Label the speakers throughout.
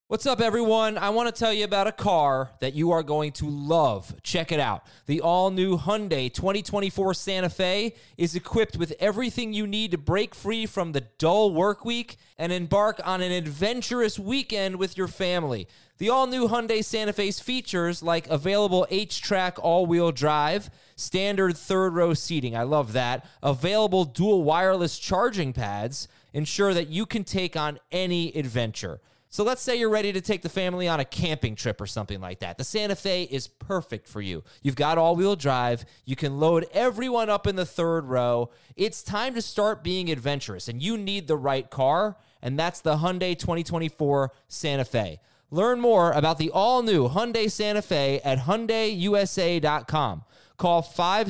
Speaker 1: What's up, everyone? I want to tell you about a car that you are going to love. Check it out. The all-new Hyundai 2024 Santa Fe is equipped with everything you need to break free from the dull work week and embark on an adventurous weekend with your family. The all-new Hyundai Santa Fe's features like available H-Track all-wheel drive, standard third-row seating, I love that, available dual wireless charging pads, ensure that you can take on any adventure. So let's say you're ready to take the family on a camping trip or something like that. The Santa Fe is perfect for you. You've got all-wheel drive. You can load everyone up in the third row. It's time to start being adventurous, and you need the right car, and that's the Hyundai 2024 Santa Fe. Learn more about the all-new Hyundai Santa Fe at HyundaiUSA.com. Call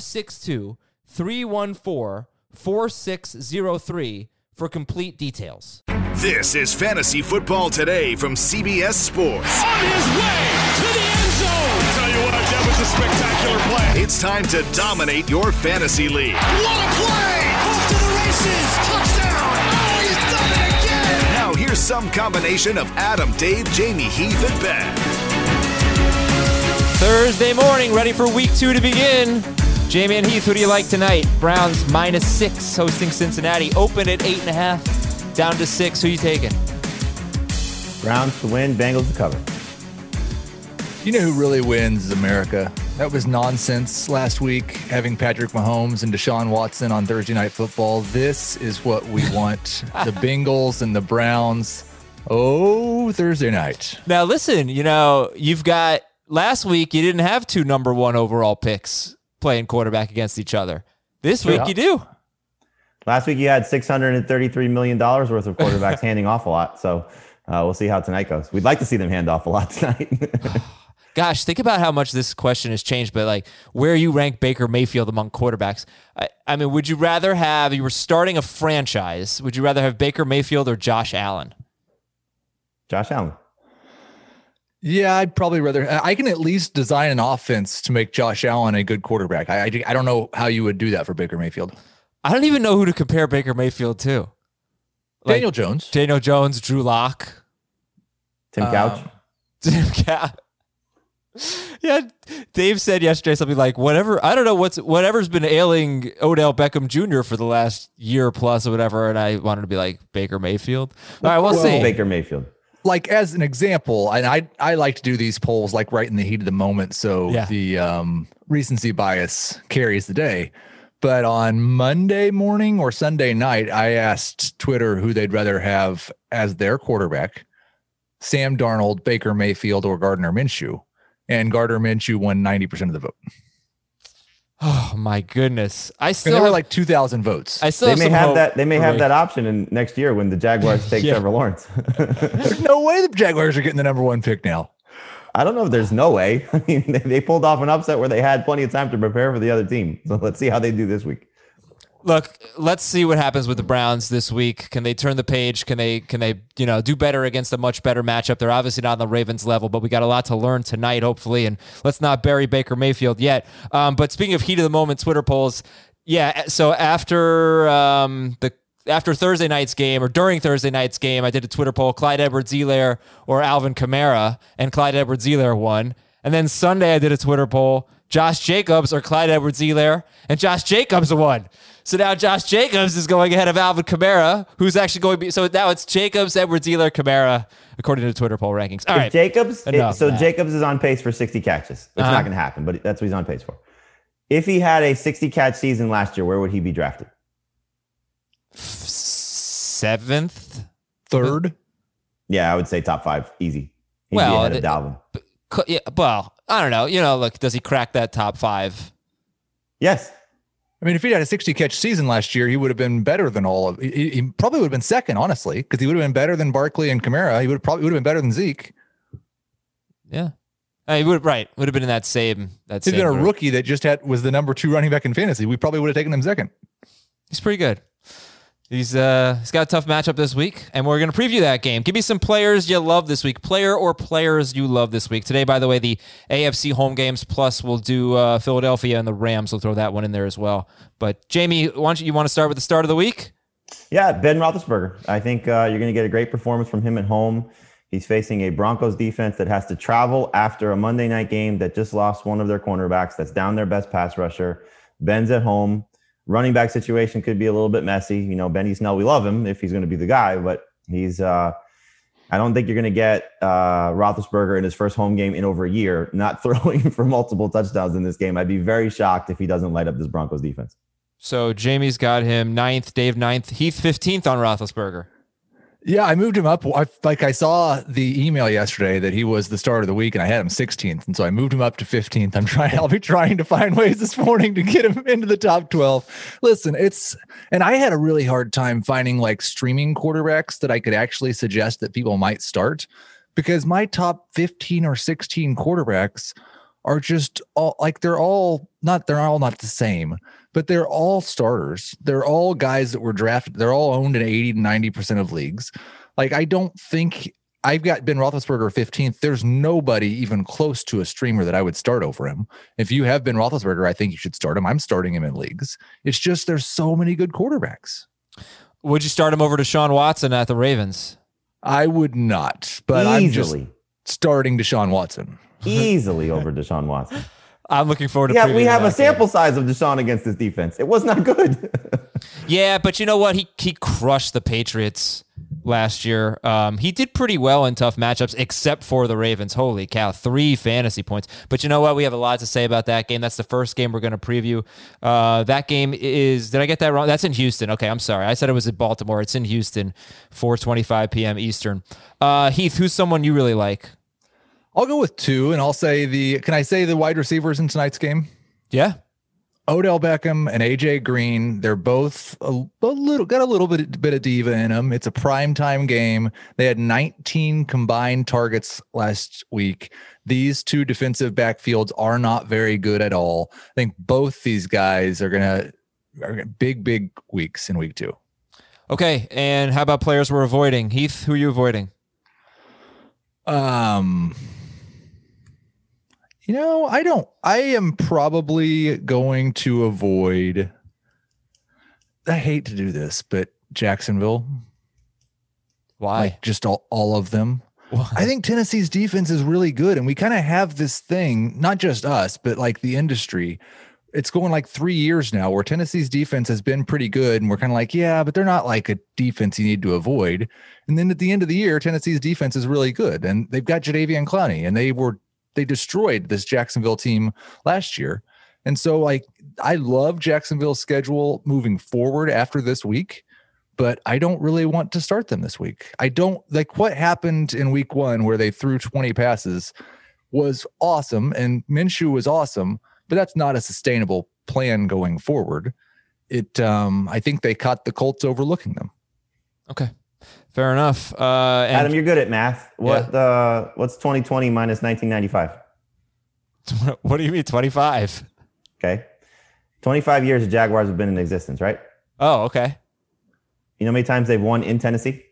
Speaker 1: 562-314-4603 for complete details.
Speaker 2: This is Fantasy Football Today from CBS Sports.
Speaker 3: On his way to the end zone. Tell you what, that was a spectacular play.
Speaker 2: It's time to dominate your fantasy league.
Speaker 3: What a play! Off to the races. Touchdown. Oh, he's done it again.
Speaker 2: Now here's some combination of Adam, Dave, Jamie, Heath, and Ben.
Speaker 1: Thursday morning, ready for week 2 to begin. Jamie and Heath, who do you like tonight? Browns -6 hosting Cincinnati. Open at 8.5. Down to 6. Who you taking?
Speaker 4: Browns to win, Bengals to cover.
Speaker 5: You know who really wins is America. That was nonsense last week, having Patrick Mahomes and Deshaun Watson on Thursday Night Football. This is what we want. The Bengals and the Browns. Oh, Thursday night.
Speaker 1: Now, listen, you've got last week, you didn't have 2 number 1 overall picks playing quarterback against each other. This week, you do.
Speaker 4: Last week, you had $633 million worth of quarterbacks handing off a lot. So we'll see how tonight goes. We'd like to see them hand off a lot tonight.
Speaker 1: Gosh, think about how much this question has changed, but like where you rank Baker Mayfield among quarterbacks. I mean, would you rather have, you were starting a franchise, would you rather have Baker Mayfield or Josh Allen?
Speaker 4: Josh Allen.
Speaker 5: Yeah, I'd probably rather. I can at least design an offense to make Josh Allen a good quarterback. I don't know how you would do that for Baker Mayfield.
Speaker 1: I don't even know who to compare Baker Mayfield to.
Speaker 5: Daniel Jones,
Speaker 1: Drew Lock,
Speaker 4: Tim Couch.
Speaker 1: Yeah, Dave said yesterday something like, whatever's been ailing Odell Beckham Jr. for the last year plus or whatever, and I wanted to be like Baker Mayfield. All right, we'll see.
Speaker 4: Baker Mayfield.
Speaker 5: Like as an example, and I like to do these polls like right in the heat of the moment, so the recency bias carries the day. But on Monday morning or Sunday night, I asked Twitter who they'd rather have as their quarterback, Sam Darnold, Baker Mayfield, or Gardner Minshew. And Gardner Minshew won 90% of the vote.
Speaker 1: Oh my goodness!
Speaker 5: There were like 2,000 votes.
Speaker 4: They may have that option in next year when the Jaguars take Trevor Lawrence.
Speaker 5: There's no way the Jaguars are getting the number 1 pick now.
Speaker 4: I don't know if there's no way. I mean, they pulled off an upset where they had plenty of time to prepare for the other team. So let's see how they do this week.
Speaker 1: Look, let's see what happens with the Browns this week. Can they turn the page? Can they do better against a much better matchup? They're obviously not on the Ravens level, but we got a lot to learn tonight, hopefully. And let's not bury Baker Mayfield yet. But speaking of heat of the moment Twitter polls, so after Thursday night's game or during Thursday night's game, I did a Twitter poll, Clyde Edwards-Helaire or Alvin Kamara, and Clyde Edwards-Helaire won. And then Sunday I did a Twitter poll, Josh Jacobs or Clyde Edwards-Helaire, and Josh Jacobs won. So now Josh Jacobs is going ahead of Alvin Kamara, who's actually going to be. So now it's Jacobs, Edwards-Helaire, Kamara, according to Twitter poll rankings. All right.
Speaker 4: Jacobs is on pace for 60 catches. It's not going to happen, but that's what he's on pace for. If he had a 60 catch season last year, where would he be drafted?
Speaker 1: 7th?
Speaker 5: 3rd?
Speaker 4: Yeah, I would say top 5. Easy. He'd be ahead of Dalvin.
Speaker 1: Well, I don't know. Look, does he crack that top 5?
Speaker 4: Yes.
Speaker 5: I mean, if he had a 60 catch season last year, he would have been better than all of. He probably would have been second, honestly, because he would have been better than Barkley and Kamara. He would have been better than Zeke.
Speaker 1: Yeah, he would have been in that same. He's been
Speaker 5: a rookie that just was the number 2 running back in fantasy. We probably would have taken him second.
Speaker 1: He's pretty good. He's got a tough matchup this week, and we're going to preview that game. Give me some players you love this week. Player or players you love this week. Today, by the way, the AFC home games, plus we'll do Philadelphia and the Rams. We'll throw that one in there as well. But, Jamie, you want to start with the start of the week?
Speaker 4: Yeah, Ben Roethlisberger. I think you're going to get a great performance from him at home. He's facing a Broncos defense that has to travel after a Monday night game that just lost one of their cornerbacks, that's down their best pass rusher. Ben's at home. Running back situation could be a little bit messy. You know, Benny Snell, we love him if he's going to be the guy, but he's I don't think you're going to get Roethlisberger in his first home game in over a year not throwing for multiple touchdowns in this game. I'd be very shocked if he doesn't light up this Broncos defense.
Speaker 1: So Jamie's got him 9th, Dave 9th, Heath 15th on Roethlisberger.
Speaker 5: Yeah, I moved him up. I saw the email yesterday that he was the start of the week, and I had him 16th, and so I moved him up to 15th. I'll be trying to find ways this morning to get him into the top 12. Listen, and I had a really hard time finding like streaming quarterbacks that I could actually suggest that people might start, because my top 15 or 16 quarterbacks are just all like they're all not the same, but they're all starters. They're all guys that were drafted. They're all owned in 80 to 90% of leagues. Like, I don't think I've got Ben Roethlisberger 15th. There's nobody even close to a streamer that I would start over him. If you have Ben Roethlisberger, I think you should start him. I'm starting him in leagues. It's just there's so many good quarterbacks. Would you start him over Deshaun Watson at the Ravens? I would not, but
Speaker 4: Easily.
Speaker 5: I'm just starting Deshaun Watson.
Speaker 4: Easily over Deshaun Watson.
Speaker 1: I'm looking forward to.
Speaker 4: Yeah, we have a sample size of Deshaun against this defense. It was not good.
Speaker 1: Yeah, but you know what? He crushed the Patriots last year. He did pretty well in tough matchups, except for the Ravens. Holy cow, 3 fantasy points. But you know what? We have a lot to say about that game. That's the first game we're going to preview. That game is, did I get that wrong? That's in Houston. Okay, I'm sorry. I said it was in Baltimore. It's in Houston, 4:25 p.m. Eastern. Heath, who's someone you really like?
Speaker 5: I'll go with 2, and I'll say can I say the wide receivers in tonight's game?
Speaker 1: Yeah.
Speaker 5: Odell Beckham and AJ Green. They're both got a little bit of diva in them. It's a primetime game. They had 19 combined targets last week. These 2 defensive backfields are not very good at all. I think both these guys are gonna big weeks in week 2.
Speaker 1: Okay, and how about players we're avoiding? Heath, who are you avoiding?
Speaker 5: You know, I am probably going to avoid, I hate to do this, but Jacksonville.
Speaker 1: Why?
Speaker 5: Like just all of them. Why? I think Tennessee's defense is really good. And we kind of have this thing, not just us, but like the industry. It's going like 3 years now where Tennessee's defense has been pretty good. And we're kind of like, yeah, but they're not like a defense you need to avoid. And then at the end of the year, Tennessee's defense is really good. And they've got Jadeveon Clowney, and they destroyed this Jacksonville team last year. And so like, I love Jacksonville's schedule moving forward after this week, but I don't really want to start them this week. I don't like what happened in week 1 where they threw 20 passes was awesome. And Minshew was awesome, but that's not a sustainable plan going forward. I think they caught the Colts overlooking them.
Speaker 1: Okay. Fair enough.
Speaker 4: Adam, you're good at math. What's 2020 minus 1995?
Speaker 1: What do you mean 25?
Speaker 4: Okay. 25 years the Jaguars have been in existence, right?
Speaker 1: Oh, okay.
Speaker 4: You know how many times they've won in Tennessee?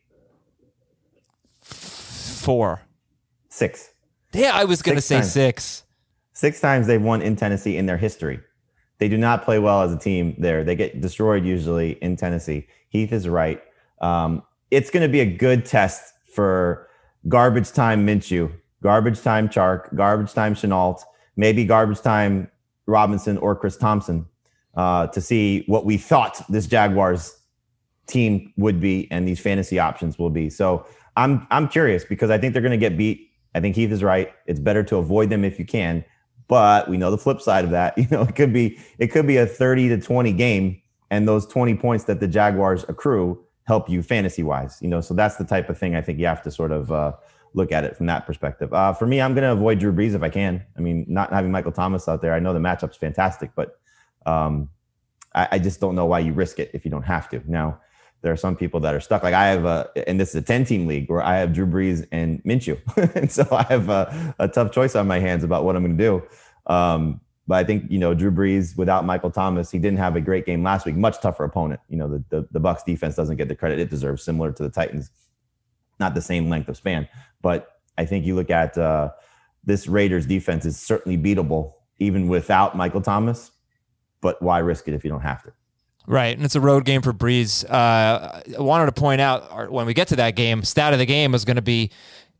Speaker 1: 4.
Speaker 4: 6.
Speaker 1: Yeah, I was going to say 6.
Speaker 4: 6 times they've won in Tennessee in their history. They do not play well as a team there. They get destroyed usually in Tennessee. Heath is right. It's going to be a good test for garbage time Minshew, garbage time Chark, garbage time Shenault, maybe garbage time Robinson or Chris Thompson to see what we thought this Jaguars team would be and these fantasy options will be. So I'm curious because I think they're going to get beat. I think Heath is right. It's better to avoid them if you can, but we know the flip side of that. You know, it could be a 30-20 game, and those 20 points that the Jaguars accrue help you fantasy wise, you know, so that's the type of thing I think you have to sort of look at it from that perspective. For me, I'm going to avoid Drew Brees if I can. I mean, not having Michael Thomas out there, I know the matchup's fantastic, but I just don't know why you risk it if you don't have to. Now, there are some people that are stuck. Like I have and this is a 10-team league where I have Drew Brees and Minshew. And so I have a tough choice on my hands about what I'm going to do. But I think, you know, Drew Brees without Michael Thomas, he didn't have a great game last week. Much tougher opponent. You know, the Bucs defense doesn't get the credit it deserves, similar to the Titans. Not the same length of span. But I think you look at this Raiders defense is certainly beatable, even without Michael Thomas. But why risk it if you don't have to?
Speaker 1: Right, and it's a road game for Brees. I wanted to point out when we get to that game, stat of the game is going to be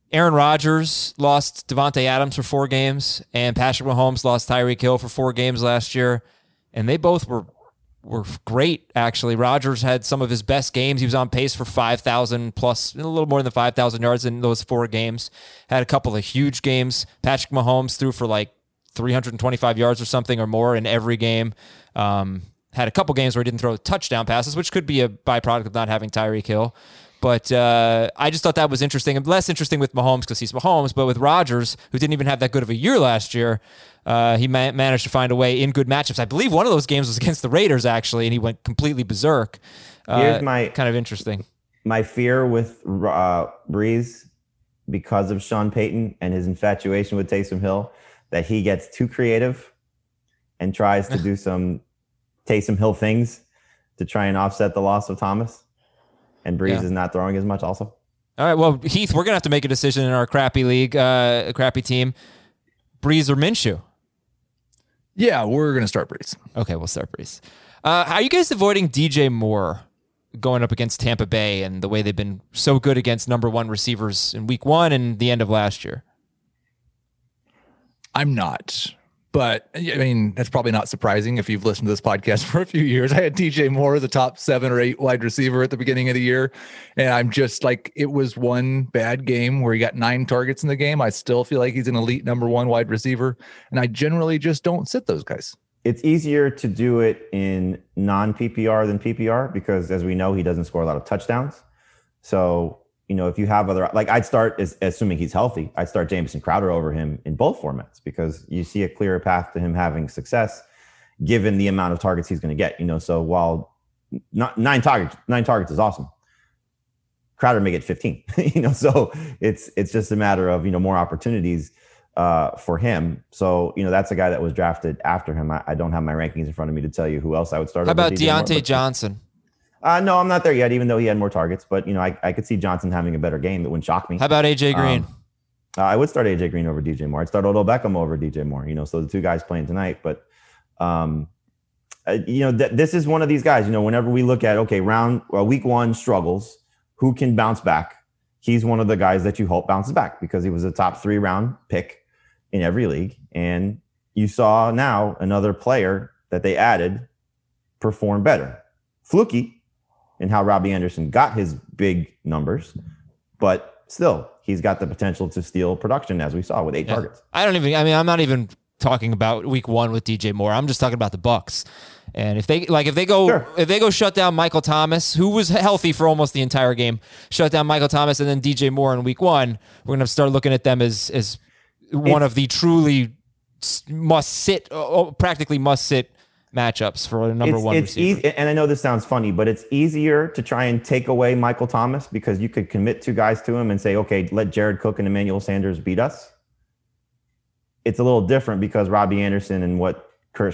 Speaker 1: Aaron Rodgers lost Devontae Adams for 4 games, and Patrick Mahomes lost Tyreek Hill for 4 games last year, and they both were great, actually. Rodgers had some of his best games. He was on pace for 5,000 plus, a little more than 5,000 yards in those 4 games. Had a couple of huge games. Patrick Mahomes threw for like 325 yards or something or more in every game. Had a couple games where he didn't throw touchdown passes, which could be a byproduct of not having Tyreek Hill. But I just thought that was interesting. And less interesting with Mahomes because he's Mahomes, but with Rodgers, who didn't even have that good of a year last year, he managed to find a way in good matchups. I believe one of those games was against the Raiders, actually, and he went completely berserk.
Speaker 4: Here's my
Speaker 1: kind of interesting.
Speaker 4: My fear with Breeze, because of Sean Payton and his infatuation with Taysom Hill, that he gets too creative and tries to do some Taysom Hill things to try and offset the loss of Thomas. And Breeze is not throwing as much also.
Speaker 1: All right, well, Heath, we're going to have to make a decision in our crappy league, crappy team. Breeze or Minshew?
Speaker 5: Yeah, we're going to start Breeze.
Speaker 1: Okay, we'll start Breeze. How are you guys avoiding DJ Moore going up against Tampa Bay and the way they've been so good against number 1 receivers in week 1 and the end of last year?
Speaker 5: I'm not. But I mean, that's probably not surprising if you've listened to this podcast for a few years. I had DJ Moore as a top 7 or 8 wide receiver at the beginning of the year. And I'm just like, it was one bad game where he got 9 targets in the game. I still feel like he's an elite number 1 wide receiver. And I generally just don't sit those guys.
Speaker 4: It's easier to do it in non-PPR than PPR because, as we know, he doesn't score a lot of touchdowns. So, if you have other, like I'd start, assuming he's healthy, I'd start Jamison Crowder over him in both formats because you see a clearer path to him having success given the amount of targets he's going to get. So while not 9 targets is awesome, Crowder may get 15. So it's just a matter of more opportunities for him. So that's a guy that was drafted after him. I don't have my rankings in front of me to tell you who else I would start.
Speaker 1: How about Deontay Johnson?
Speaker 4: No, I'm not there yet, even though he had more targets. But, I could see Johnson having a better game. It wouldn't shock me.
Speaker 1: How about A.J. Green?
Speaker 4: I would start A.J. Green over DJ Moore. I'd start Odell Beckham over DJ Moore, so the 2 guys playing tonight. But, this is one of these guys, whenever we look at, okay, week 1 struggles, who can bounce back? He's one of the guys that you hope bounces back because he was a top 3 round pick in every league. And you saw now another player that they added perform better. Fluky. And how Robbie Anderson got his big numbers, but still, he's got the potential to steal production, as we saw with 8 targets.
Speaker 1: I'm not even talking about week 1 with DJ Moore. I'm just talking about the Bucs. And if they go shut down Michael Thomas, who was healthy for almost the entire game, shut down Michael Thomas and then DJ Moore in week 1, we're going to start looking at them as one of the truly practically must sit matchups for a number 1 receiver.
Speaker 4: Easy, and I know this sounds funny, but it's easier to try and take away Michael Thomas because you could commit 2 guys to him and say, okay, let Jared Cook and Emmanuel Sanders beat us. It's a little different because Robbie Anderson and what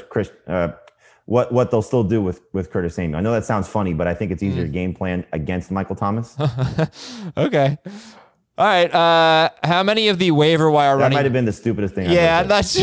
Speaker 4: they'll still do with Curtis Samuel. I know that sounds funny, but I think it's easier to game plan against Michael Thomas.
Speaker 1: Okay. All right. How many of the waiver wire running?
Speaker 4: That might have been the stupidest thing.
Speaker 1: Yeah, that's.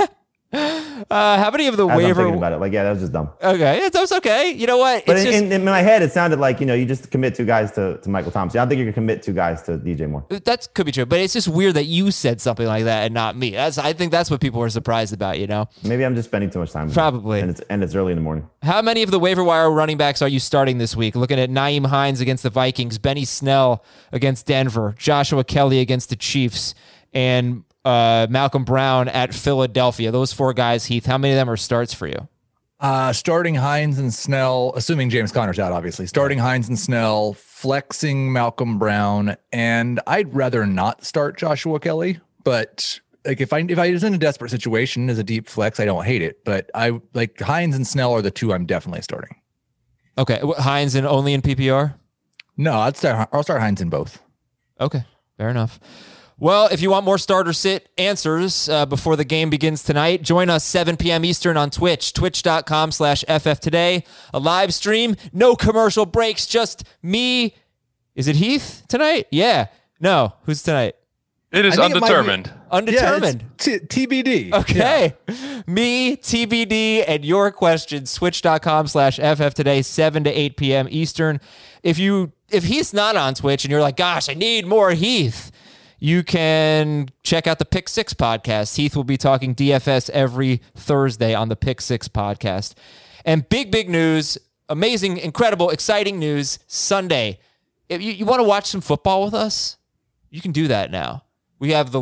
Speaker 1: How many of the waiver?
Speaker 4: I'm thinking about it, that was just dumb.
Speaker 1: Okay, that's okay. You know what?
Speaker 4: But in my head, it sounded like you just commit 2 guys to Michael Thomas. I don't think you can commit 2 guys to DJ Moore.
Speaker 1: That could be true, but it's just weird that you said something like that and not me. I think that's what people were surprised about.
Speaker 4: Maybe I'm just spending too much time with
Speaker 1: probably,
Speaker 4: and it's early in the morning.
Speaker 1: How many of the waiver wire running backs are you starting this week? Looking at Nyheim Hines against the Vikings, Benny Snell against Denver, Joshua Kelly against the Chiefs, and Malcolm Brown at Philadelphia. Those 4 guys, Heath, how many of them are starts for you?
Speaker 5: Starting Hines and Snell, assuming James Conner's out, obviously. Starting Hines and Snell, flexing Malcolm Brown, and I'd rather not start Joshua Kelly, but like if I was in a desperate situation as a deep flex, I don't hate it. But I like Hines and Snell are the 2 I'm definitely starting.
Speaker 1: Okay, Hines and only in PPR?
Speaker 5: No, I'll start Hines in both.
Speaker 1: Okay, fair enough. Well, if you want more start or sit answers before the game begins tonight, join us 7 p.m. Eastern on Twitch, twitch.com/FFtoday. A live stream, no commercial breaks, just me. Is it Heath tonight? Yeah. No. Who's tonight?
Speaker 6: It is undetermined.
Speaker 1: Undetermined.
Speaker 5: Yeah, TBD.
Speaker 1: Okay. Yeah. Me, TBD, and your questions, twitch.com/FFtoday, 7 to 8 p.m. Eastern. If Heath's not on Twitch and you're like, gosh, I need more Heath, you can check out the Pick Six podcast. Heath will be talking DFS every Thursday on the Pick Six podcast. And big news, amazing, incredible, exciting news, Sunday. If you want to watch some football with us, you can do that now. We have the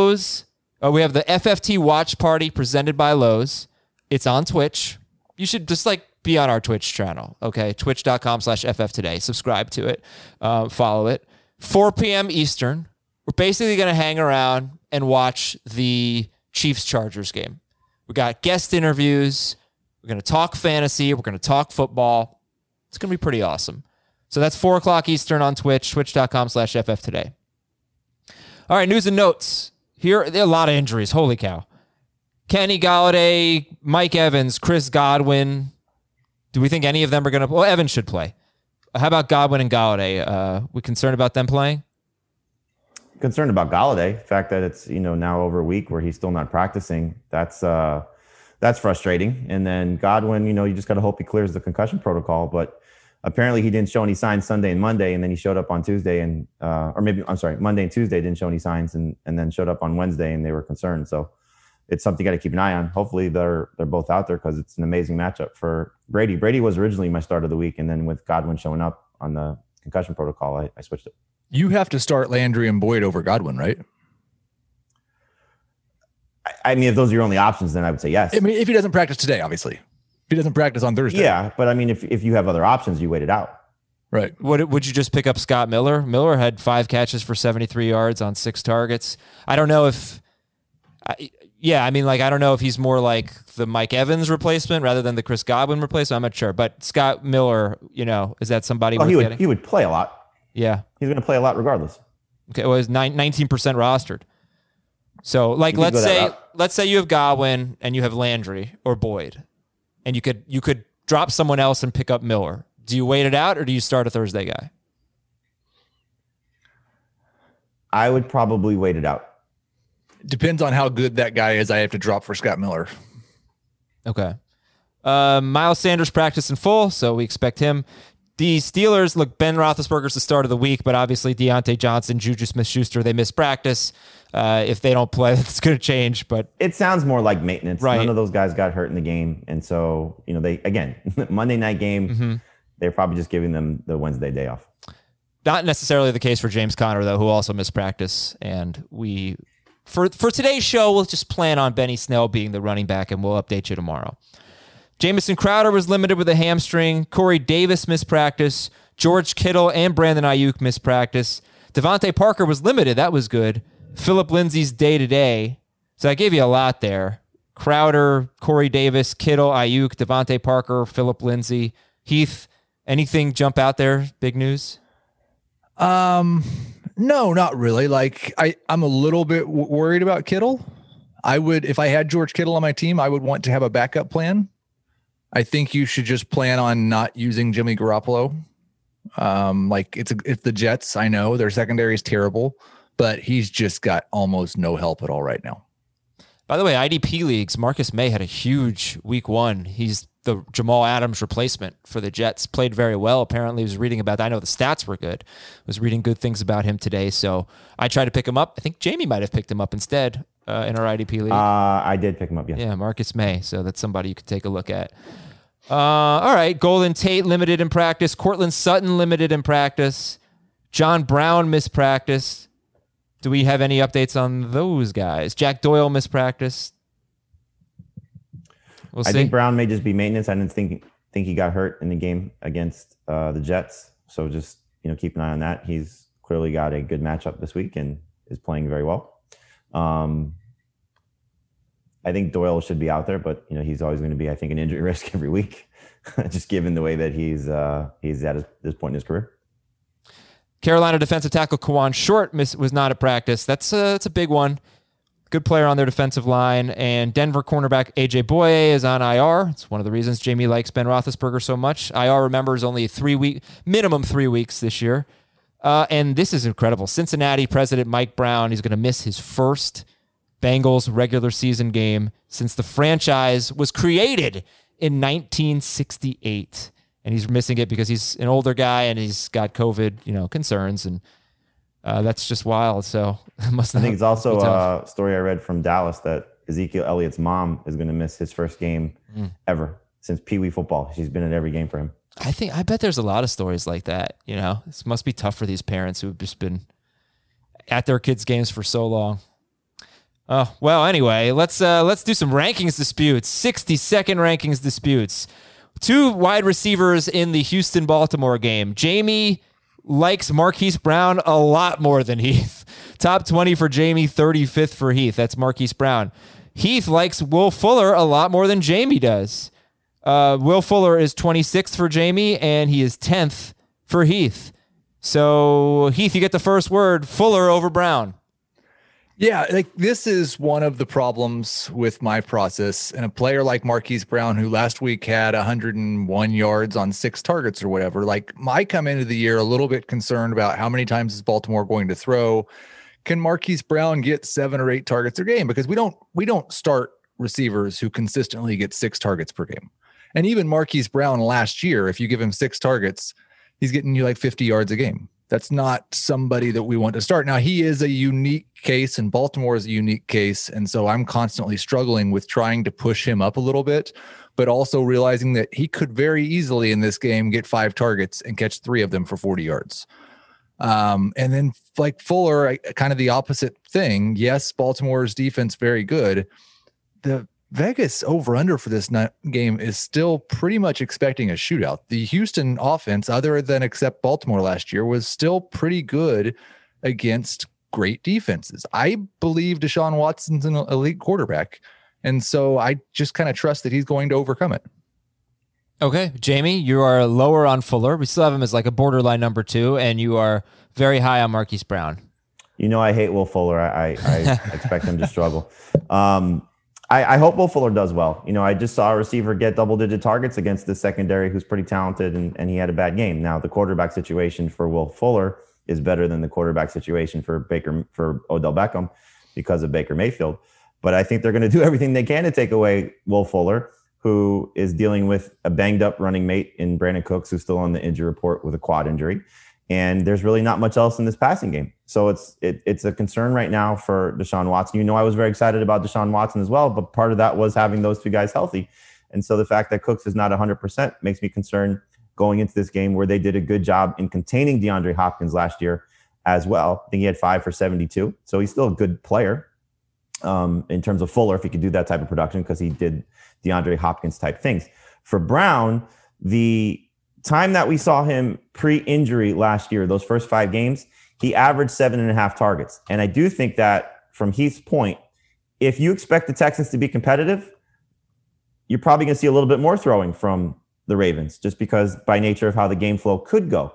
Speaker 1: FFT Watch Party presented by Lowe's. It's on Twitch. You should just be on our Twitch channel, okay? Twitch.com/FF Today. Subscribe to it. Follow it. 4 p.m. Eastern. We're basically going to hang around and watch the Chiefs-Chargers game. We got guest interviews. We're going to talk fantasy. We're going to talk football. It's going to be pretty awesome. So that's 4 o'clock Eastern on Twitch, twitch.com/FF Today. All right, news and notes. There are a lot of injuries. Holy cow. Kenny Golladay, Mike Evans, Chris Godwin. Do we think any of them are going to... Well, Evans should play. How about Godwin and Golladay? We concerned about them playing?
Speaker 4: Concerned about Golladay. The fact that it's now over a week where he's still not practicing. That's frustrating. And then Godwin, you just got to hope he clears the concussion protocol. But apparently he didn't show any signs Sunday and Monday, and then he showed up on Tuesday Monday and Tuesday didn't show any signs, and then showed up on Wednesday, and they were concerned. So it's something you got to keep an eye on. Hopefully they're both out there because it's an amazing matchup for Brady. Brady was originally my start of the week, and then with Godwin showing up on the concussion protocol, I switched it.
Speaker 5: You have to start Landry and Boyd over Godwin, right?
Speaker 4: I mean, if those are your only options, then I would say yes.
Speaker 5: I mean, if he doesn't practice today, obviously. If he doesn't practice on Thursday.
Speaker 4: Yeah, but I mean, if you have other options, you wait it out.
Speaker 5: Right.
Speaker 1: Would you just pick up Scott Miller? Miller had 5 catches for 73 yards on 6 targets. I don't know if... I don't know if he's more like the Mike Evans replacement rather than the Chris Godwin replacement. I'm not sure. But Scott Miller, is that somebody worth getting?
Speaker 4: He would play a lot.
Speaker 1: Yeah.
Speaker 4: He's going to play a lot regardless.
Speaker 1: Okay, well, he's 19% rostered. So, let's say you have Godwin and you have Landry or Boyd, and you could drop someone else and pick up Miller. Do you wait it out, or do you start a Thursday guy?
Speaker 4: I would probably wait it out.
Speaker 5: Depends on how good that guy is. I have to drop for Scott Miller.
Speaker 1: Okay. Miles Sanders practiced in full, so we expect him. The Steelers, look, Ben Roethlisberger's the start of the week, but obviously Deontay Johnson, Juju Smith-Schuster, they miss practice. If they don't play, that's going to change. But
Speaker 4: it sounds more like maintenance.
Speaker 1: Right.
Speaker 4: None of those guys got hurt in the game. And so, they, again, Monday night game, they're probably just giving them the Wednesday day off.
Speaker 1: Not necessarily the case for James Conner, though, who also missed practice. And for today's show, we'll just plan on Benny Snell being the running back, and we'll update you tomorrow. Jamison Crowder was limited with a hamstring. Corey Davis missed practice. George Kittle and Brandon Ayuk missed practice. Devontae Parker was limited. That was good. Phillip Lindsay's day-to-day. So I gave you a lot there. Crowder, Corey Davis, Kittle, Ayuk, Devontae Parker, Phillip Lindsay. Heath, anything jump out there? Big news?
Speaker 5: No, not really. I'm a little bit worried about Kittle. If I had George Kittle on my team, I would want to have a backup plan. I think you should just plan on not using Jimmy Garoppolo. It's the Jets. I know their secondary is terrible, but he's just got almost no help at all right now.
Speaker 1: By the way, IDP leagues, Marcus May had a huge week 1. He's the Jamal Adams replacement for the Jets. Played very well. Apparently, I was reading about that. I know the stats were good. I was reading good things about him today, so I tried to pick him up. I think Jamie might have picked him up instead in our IDP league.
Speaker 4: I did pick him up, yes.
Speaker 1: Yeah, Marcus May. So that's somebody you could take a look at. All right, Golden Tate limited in practice. Cortland Sutton limited in practice. John Brown missed practice. Do we have any updates on those guys? Jack Doyle missed practice. We'll see.
Speaker 4: I think Brown may just be maintenance. I didn't think he got hurt in the game against the Jets. So just keep an eye on that. He's clearly got a good matchup this week and is playing very well. I think Doyle should be out there, but he's always going to be, I think, an injury risk every week, just given the way that he's at this point in his career.
Speaker 1: Carolina defensive tackle Kawan Short was not at practice. That's a big one. Good player on their defensive line. And Denver cornerback A.J. Boye is on IR. It's one of the reasons Jamie likes Ben Roethlisberger so much. IR, remember, is only minimum 3 weeks this year. And this is incredible. Cincinnati president Mike Brown, he's going to miss his first Bengals regular season game since the franchise was created in 1968. And he's missing it because he's an older guy and he's got COVID, concerns. And That's just wild. So
Speaker 4: I think it's also a story I read from Dallas that Ezekiel Elliott's mom is going to miss his first game ever since Pee Wee football. She's been at every game for him.
Speaker 1: I bet there's a lot of stories like that. This must be tough for these parents who have just been at their kids' games for so long. Oh, well, anyway, let's do some rankings disputes. 60-second rankings disputes. 2 wide receivers in the Houston-Baltimore game. Jamie likes Marquise Brown a lot more than Heath. Top 20 for Jamie, 35th for Heath. That's Marquise Brown. Heath likes Will Fuller a lot more than Jamie does. Will Fuller is 26th for Jamie, and he is 10th for Heath. So, Heath, you get the first word. Fuller over Brown.
Speaker 5: Yeah, this is one of the problems with my process. And a player like Marquise Brown, who last week had 101 yards on 6 targets or whatever, I come into the year a little bit concerned about how many times is Baltimore going to throw. Can Marquise Brown get 7 or 8 targets a game? Because we don't start receivers who consistently get 6 targets per game. And even Marquise Brown last year, if you give him 6 targets, he's getting you 50 yards a game. That's not somebody that we want to start. Now, he is a unique case, and Baltimore is a unique case. And so I'm constantly struggling with trying to push him up a little bit, but also realizing that he could very easily in this game get 5 targets and catch 3 of them for 40 yards. And then Fuller, kind of the opposite thing. Yes, Baltimore's defense, very good. The Vegas over-under for this game is still pretty much expecting a shootout. The Houston offense, other than except Baltimore last year, was still pretty good against great defenses. I believe Deshaun Watson's an elite quarterback, and so I just kind of trust that he's going to overcome it.
Speaker 1: Okay, Jamie, you are lower on Fuller. We still have him as a borderline number 2, and you are very high on Marquise Brown.
Speaker 4: I hate Will Fuller. I expect him to struggle. I hope Will Fuller does well. I just saw a receiver get double-digit targets against the secondary who's pretty talented, and he had a bad game. Now, the quarterback situation for Will Fuller is better than the quarterback situation for Odell Beckham because of Baker Mayfield. But I think they're going to do everything they can to take away Will Fuller, who is dealing with a banged-up running mate in Brandon Cooks, who's still on the injury report with a quad injury. And there's really not much else in this passing game. So it's a concern right now for Deshaun Watson. I was very excited about Deshaun Watson as well, but part of that was having those 2 guys healthy. And so the fact that Cooks is not 100% makes me concerned going into this game where they did a good job in containing DeAndre Hopkins last year as well. I think he had 5 for 72. So he's still a good player in terms of Fuller, if he could do that type of production, because he did DeAndre Hopkins type things. For Brown, the time that we saw him pre-injury last year, those first 5 games, he averaged 7.5 targets. And I do think that from Heath's point, if you expect the Texans to be competitive, you're probably going to see a little bit more throwing from the Ravens, just because by nature of how the game flow could go.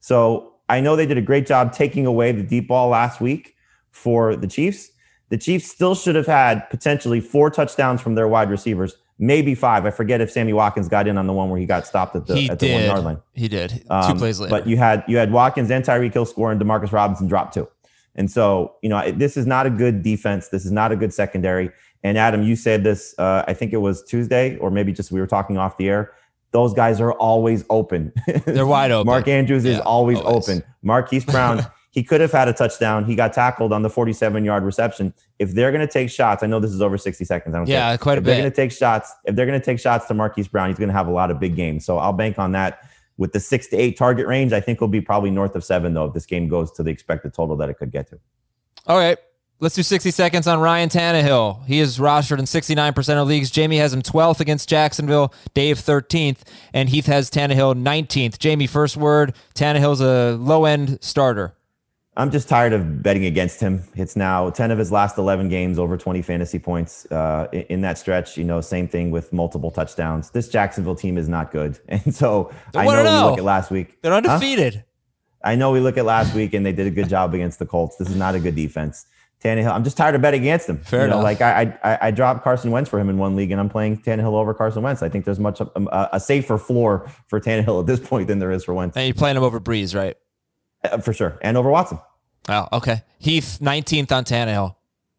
Speaker 4: So I know they did a great job taking away the deep ball last week for the Chiefs. The Chiefs still should have had potentially 4 touchdowns from their wide receivers, maybe 5. I forget if Sammy Watkins got in on the one where he got stopped at the 1-yard line.
Speaker 1: He did. 2 plays later.
Speaker 4: But you had Watkins and Tyreek Hill score, and Demarcus Robinson dropped 2. And so, this is not a good defense. This is not a good secondary. And Adam, you said this, I think it was Tuesday, or maybe just we were talking off the air. Those guys are always open.
Speaker 1: They're wide open.
Speaker 4: Mark Andrews is always open. Marquise Brown, he could have had a touchdown. He got tackled on the 47-yard reception. If they're going to take shots, I know this is over 60 seconds. I don't care.
Speaker 1: Quite a bit.
Speaker 4: If they're going to take shots to Marquise Brown, he's going to have a lot of big games. So I'll bank on that. With the 6 to 8 target range, I think will be probably north of 7, though, if this game goes to the expected total that it could get to.
Speaker 1: All right. Let's do 60 seconds on Ryan Tannehill. He is rostered in 69% of leagues. Jamie has him 12th against Jacksonville, Dave 13th, and Heath has Tannehill 19th. Jamie, first word, Tannehill's a low-end starter.
Speaker 4: I'm just tired of betting against him. It's now 10 of his last 11 games, over 20 fantasy points in that stretch. Same thing with multiple touchdowns. This Jacksonville team is not good. And so I know we look at last week.
Speaker 1: They're undefeated.
Speaker 4: Huh? I know we look at last week and they did a good job against the Colts. This is not a good defense. Tannehill, I'm just tired of betting against him.
Speaker 1: Fair enough.
Speaker 4: I dropped Carson Wentz for him in one league, and I'm playing Tannehill over Carson Wentz. I think there's much a safer floor for Tannehill at this point than there is for Wentz.
Speaker 1: And you're playing him over Breeze, right?
Speaker 4: For sure, and over Watson.
Speaker 1: Oh, okay. Heath, 19th on Tannehill.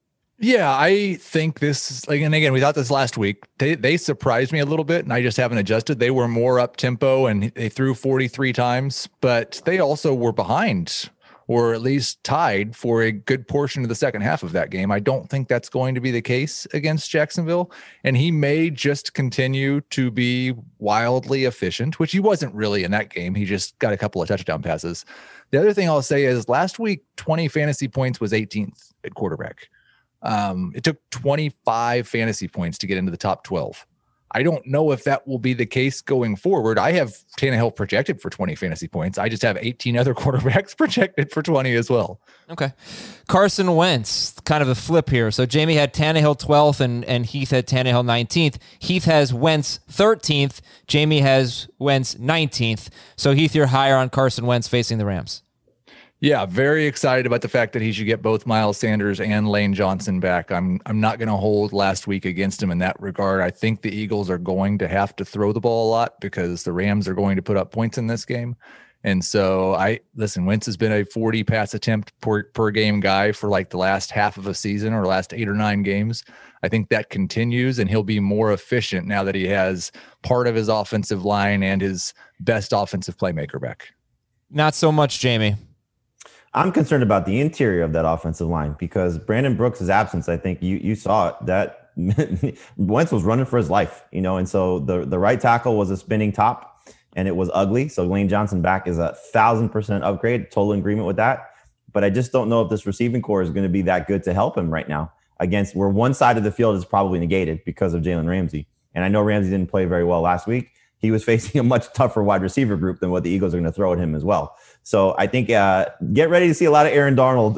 Speaker 5: Yeah, I think this is and again, we thought this last week. They surprised me a little bit, and I just haven't adjusted. They were more up tempo, and they threw 43 times, but they also were behind or at least tied for a good portion of the second half of that game. I don't think that's going to be the case against Jacksonville. And he may just continue to be wildly efficient, which he wasn't really in that game. He just got a couple of touchdown passes. The other thing I'll say is last week, 20 fantasy points was 18th at quarterback. It took 25 fantasy points to get into the top 12. I don't know if that will be the case going forward. I have Tannehill projected for 20 fantasy points. I just have 18 other quarterbacks projected for 20 as well.
Speaker 1: Okay. Carson Wentz, kind of a flip here. So Jamie had Tannehill 12th and Heath had Tannehill 19th. Heath has Wentz 13th. Jamie has Wentz 19th. So Heath, you're higher on Carson Wentz facing the Rams.
Speaker 5: Yeah, very excited about the fact that he should get both Miles Sanders and Lane Johnson back. I'm not going to hold last week against him in that regard. I think the Eagles are going to have to throw the ball a lot because the Rams are going to put up points in this game. And so Wentz has been a 40 pass attempt per game guy for like the last half of a season or last 8 or 9 games. I think that continues, and he'll be more efficient now that he has part of his offensive line and his best offensive playmaker back.
Speaker 1: Not so much, Jamie.
Speaker 4: I'm concerned about the interior of that offensive line because Brandon Brooks' absence, I think you saw it, that Wentz was running for his life, and so the right tackle was a spinning top and it was ugly. So Lane Johnson back is 1,000% upgrade, total agreement with that. But I just don't know if this receiving core is going to be that good to help him right now against where one side of the field is probably negated because of Jalen Ramsey. And I know Ramsey didn't play very well last week. He was facing a much tougher wide receiver group than what the Eagles are going to throw at him as well. So I think get ready to see a lot of Aaron Donald,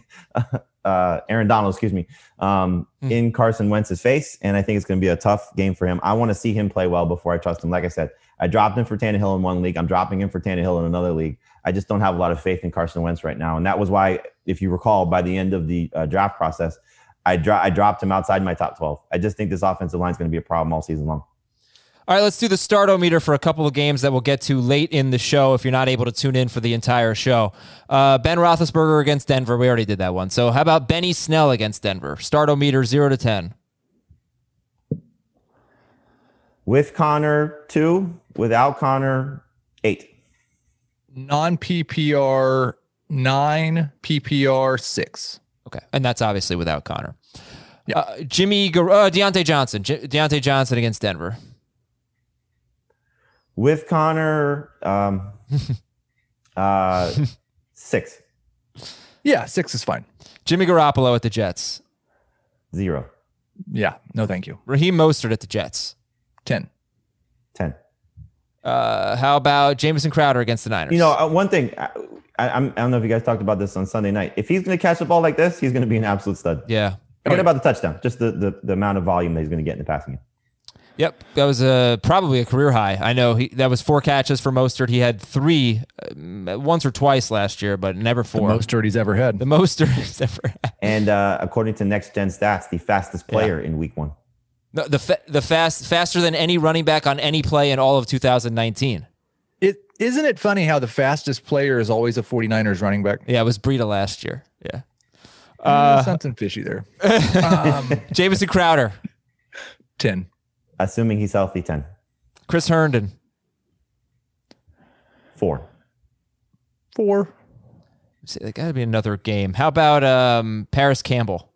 Speaker 4: in Carson Wentz's face. And I think it's going to be a tough game for him. I want to see him play well before I trust him. Like I said, I dropped him for Tannehill in one league. I'm dropping him for Tannehill in another league. I just don't have a lot of faith in Carson Wentz right now. And that was why, if you recall, by the end of the draft process, I dropped him outside my top 12. I just think this offensive line is going to be a problem all season long.
Speaker 1: All right, let's do the start-o-meter for a couple of games that we'll get to late in the show if you're not able to tune in for the entire show. Ben Roethlisberger against Denver. We already did that one. So how about Benny Snell against Denver? Start-o-meter 0 to 10.
Speaker 4: With Connor, 2. Without Connor, 8.
Speaker 5: Non-PPR, 9. PPR, 6.
Speaker 1: Okay, and that's obviously without Connor. Yeah. Deontay Johnson. Deontay Johnson against Denver.
Speaker 4: With Connor, 6.
Speaker 5: Yeah, 6 is fine.
Speaker 1: Jimmy Garoppolo at the Jets.
Speaker 4: 0.
Speaker 5: Yeah, no thank you.
Speaker 1: Raheem Mostert at the Jets.
Speaker 5: 10.
Speaker 4: 10.
Speaker 1: How about Jamison Crowder against the Niners?
Speaker 4: One thing, I don't know if you guys talked about this on Sunday night. If he's going to catch the ball like this, he's going to be an absolute stud.
Speaker 1: Yeah.
Speaker 4: Forget about the touchdown, just the amount of volume that he's going to get in the passing game.
Speaker 1: Yep, that was probably a career high. I know that was 4 catches for Mostert. He had 3 once or twice last year, but never 4.
Speaker 5: The Mostert he's ever had.
Speaker 1: The Mostert he's ever had.
Speaker 4: And according to Next Gen Stats, the fastest player in Week 1.
Speaker 1: No, faster than any running back on any play in all of 2019.
Speaker 5: Isn't it funny how the fastest player is always a 49ers running back?
Speaker 1: Yeah, it was Breida last year. Yeah.
Speaker 5: Something fishy there.
Speaker 1: Jamison Crowder.
Speaker 5: 10.
Speaker 4: Assuming he's healthy, 10.
Speaker 1: Chris Herndon.
Speaker 4: 4.
Speaker 5: 4.
Speaker 1: There got to be another game. How about Paris Campbell?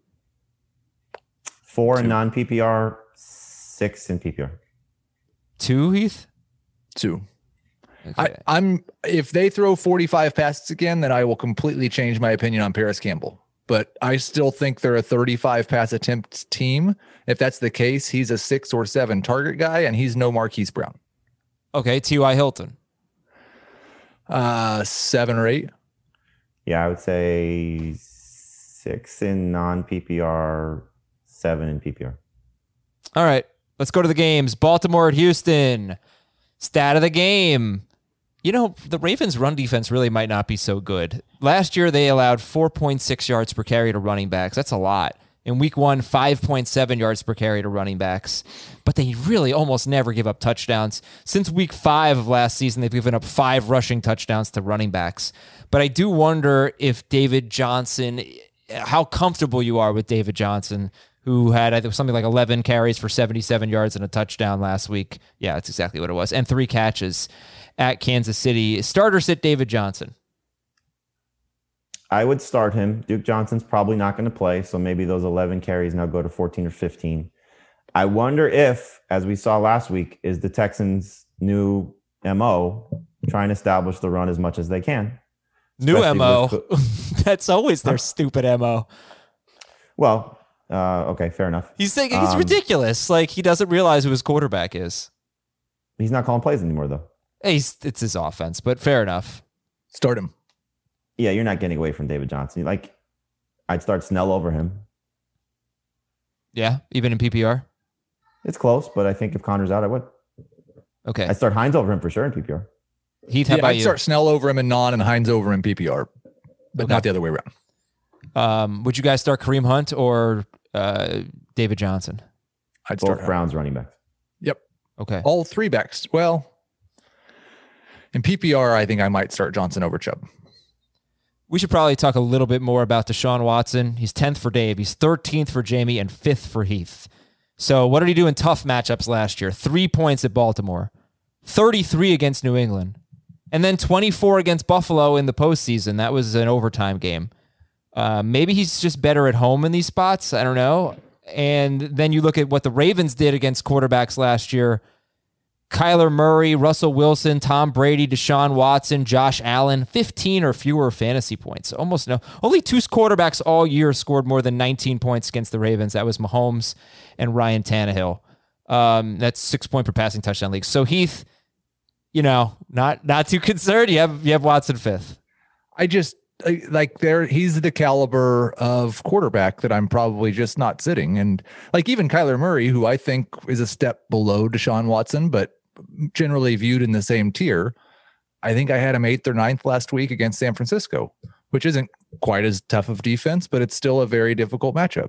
Speaker 4: 4 in non-PPR, 6 in PPR.
Speaker 1: 2, Heath?
Speaker 5: 2.
Speaker 1: Okay.
Speaker 5: I'm if they throw 45 passes again, then I will completely change my opinion on Paris Campbell. But I still think they're a 35 pass attempt team. If that's the case, he's a 6 or 7 target guy, and he's no Marquise Brown.
Speaker 1: Okay, T.Y. Hilton.
Speaker 5: 7 or 8.
Speaker 4: Yeah, I would say 6 in non-PPR, 7 in PPR.
Speaker 1: All right, let's go to the games. Baltimore at Houston. Stat of the game. The Ravens' run defense really might not be so good. Last year, they allowed 4.6 yards per carry to running backs. That's a lot. In week 1, 5.7 yards per carry to running backs. But they really almost never give up touchdowns. Since week 5 of last season, they've given up 5 rushing touchdowns to running backs. But I do wonder if David Johnson, how comfortable you are with David Johnson, who had, I think, something like 11 carries for 77 yards and a touchdown last week. Yeah, that's exactly what it was. And 3 catches at Kansas City. Starter sit David Johnson.
Speaker 4: I would start him. Duke Johnson's probably not going to play, so maybe those 11 carries now go to 14 or 15. I wonder if, as we saw last week, is the Texans' new MO trying to establish the run as much as they can.
Speaker 1: New MO? That's always their stupid MO.
Speaker 4: Well, okay, fair enough.
Speaker 1: He's thinking he's ridiculous. Like, he doesn't realize who his quarterback is.
Speaker 4: He's not calling plays anymore, though.
Speaker 1: It's his offense, but fair enough.
Speaker 5: Start him.
Speaker 4: Yeah, you're not getting away from David Johnson. Like, I'd start Snell over him.
Speaker 1: Yeah, even in PPR?
Speaker 4: It's close, but I think if Connor's out, I would.
Speaker 1: Okay.
Speaker 4: I'd start Hines over him for sure in PPR.
Speaker 1: Heath, how about
Speaker 5: I'd
Speaker 1: you?
Speaker 5: start Snell over him in non and Hines over in PPR, but not the other way around.
Speaker 1: Would you guys start Kareem Hunt or David Johnson?
Speaker 5: I'd start
Speaker 4: both Browns running backs.
Speaker 5: Yep.
Speaker 1: Okay.
Speaker 5: All three backs. Well, in PPR, I think I might start Johnson over Chubb.
Speaker 1: We should probably talk a little bit more about Deshaun Watson. He's 10th for Dave. He's 13th for Jamie and 5th for Heath. So what did he do in tough matchups last year? 3 points at Baltimore, 33 against New England, and then 24 against Buffalo in the postseason. That was an overtime game. Maybe he's just better at home in these spots. I don't know. And then you look at what the Ravens did against quarterbacks last year. Kyler Murray, Russell Wilson, Tom Brady, Deshaun Watson, Josh Allen, 15 or fewer fantasy points. Almost no. Only 2 quarterbacks all year scored more than 19 points against the Ravens. That was Mahomes and Ryan Tannehill. That's 6 point per passing touchdown league. So Heath, not too concerned. You have Watson 5th.
Speaker 5: I just he's the caliber of quarterback that I'm probably just not sitting. And like even Kyler Murray, who I think is a step below Deshaun Watson, but generally viewed in the same tier. I think I had him 8th or 9th last week against San Francisco, which isn't quite as tough of defense, but it's still a very difficult matchup.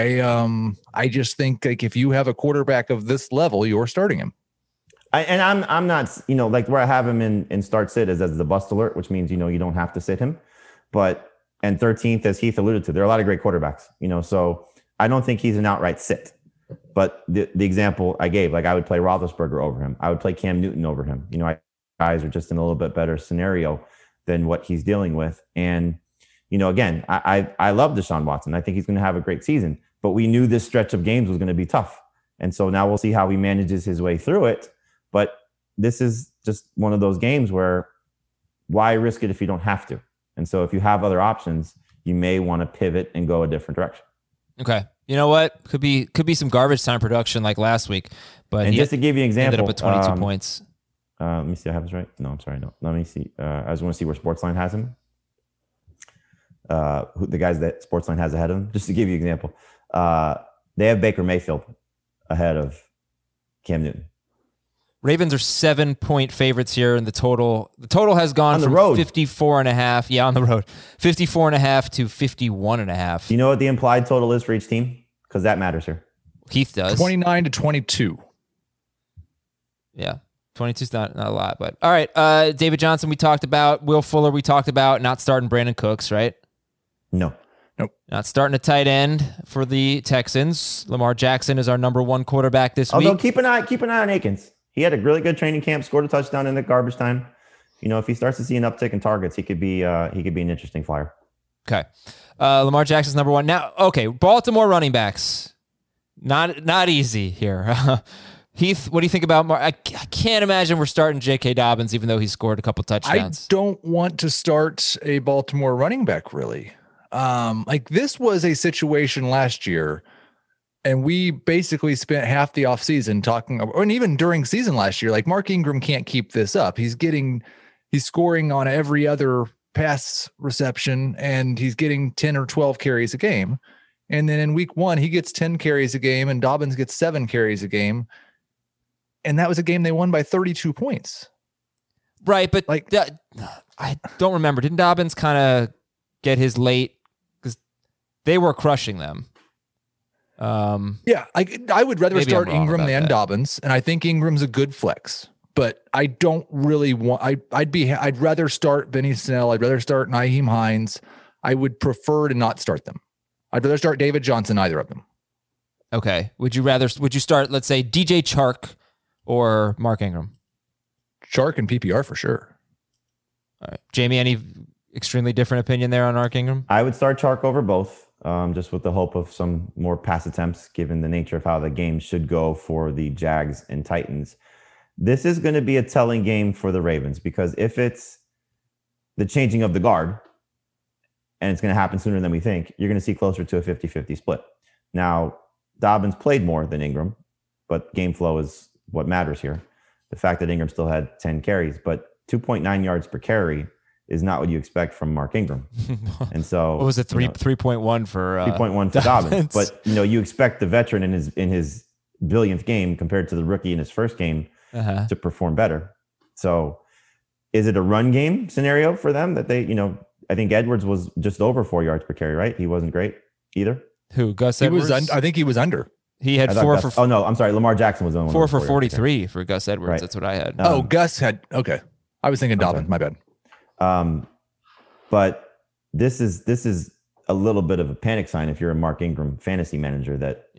Speaker 5: I just think like if you have a quarterback of this level, you're starting him.
Speaker 4: I'm not, like where I have him in start sit is as the bust alert, which means, you don't have to sit him. And 13th, as Heath alluded to, there are a lot of great quarterbacks, so I don't think he's an outright sit. But the example I gave, like I would play Roethlisberger over him. I would play Cam Newton over him. Guys are just in a little bit better scenario than what he's dealing with. And, again, I love Deshaun Watson. I think he's going to have a great season. But we knew this stretch of games was going to be tough. And so now we'll see how he manages his way through it. But this is just one of those games where why risk it if you don't have to? And so if you have other options, you may want to pivot and go a different direction.
Speaker 1: Okay. You know what? Could be some garbage time production like last week. But
Speaker 4: just to give you an example,
Speaker 1: ended up with 22 points.
Speaker 4: Let me see. I have this right. No, I'm sorry. No, let me see. I just want to see where Sportsline has him. The guys that Sportsline has ahead of him. Just to give you an example, they have Baker Mayfield ahead of Cam Newton.
Speaker 1: Ravens are 7-point favorites here in the total. The total has gone from 54.5. Yeah, on the road. 54.5 to 51.5.
Speaker 4: You know what the implied total is for each team? Because that matters here.
Speaker 1: Heath does.
Speaker 5: 29 to 22.
Speaker 1: Yeah. 22 is not a lot, but all right. David Johnson, we talked about. Will Fuller, we talked about. Not starting Brandon Cooks, right?
Speaker 4: No.
Speaker 5: Nope.
Speaker 1: Not starting a tight end for the Texans. Lamar Jackson is our number 1 quarterback this week.
Speaker 4: Although keep an eye on Akins. He had a really good training camp, scored a touchdown in the garbage time. If he starts to see an uptick in targets, he could be an interesting flyer.
Speaker 1: Okay. Lamar Jackson's number 1. Now, okay, Baltimore running backs. Not easy here. Heath, what do you think about I can't imagine we're starting J.K. Dobbins, even though he scored a couple touchdowns.
Speaker 5: I don't want to start a Baltimore running back, really. This was a situation last year, and we basically spent half the offseason talking, and even during season last year, like Mark Ingram can't keep this up. He's scoring on every other pass reception, and he's getting 10 or 12 carries a game. And then in week 1, he gets 10 carries a game, and Dobbins gets 7 carries a game. And that was a game they won by 32 points.
Speaker 1: Right, but I don't remember. Didn't Dobbins kind of get his late? Because they were crushing them.
Speaker 5: Yeah, I would rather start Ingram than Dobbins, and I think Ingram's a good flex. But I don't really want. I'd rather start Benny Snell. I'd rather start Nyheim Hines. I would prefer to not start them. I'd rather start David Johnson, either of them.
Speaker 1: Okay. Would you start, let's say, DJ Chark or Mark Ingram?
Speaker 5: Chark and PPR for sure.
Speaker 1: All right. Jamie, any extremely different opinion there on Mark Ingram?
Speaker 4: I would start Chark over both, just with the hope of some more pass attempts, given the nature of how the game should go for the Jags and Titans. This is going to be a telling game for the Ravens, because if it's the changing of the guard, and it's going to happen sooner than we think, you're going to see closer to a 50-50 split. Now, Dobbins played more than Ingram, but game flow is what matters here. The fact that Ingram still had 10 carries, but 2.9 yards per carry is not what you expect from Mark Ingram. And so
Speaker 1: what was it? 3.1 for
Speaker 4: 3.1 for Dobbins. But you expect the veteran in his billionth game compared to the rookie in his first game to perform better. So is it a run game scenario for them that they, I think Edwards was just over 4 yards per carry, right? He wasn't great either.
Speaker 1: Who? Gus Edwards?
Speaker 5: I think he was under.
Speaker 1: He had 4 for...
Speaker 4: Oh, no, I'm sorry. Lamar Jackson was the one.
Speaker 1: 4 for 43 for Gus Edwards. Right. That's what I had.
Speaker 5: Gus had... Okay. I was thinking Dobbins. My bad.
Speaker 4: But this is a little bit of a panic sign if you're a Mark Ingram fantasy manager that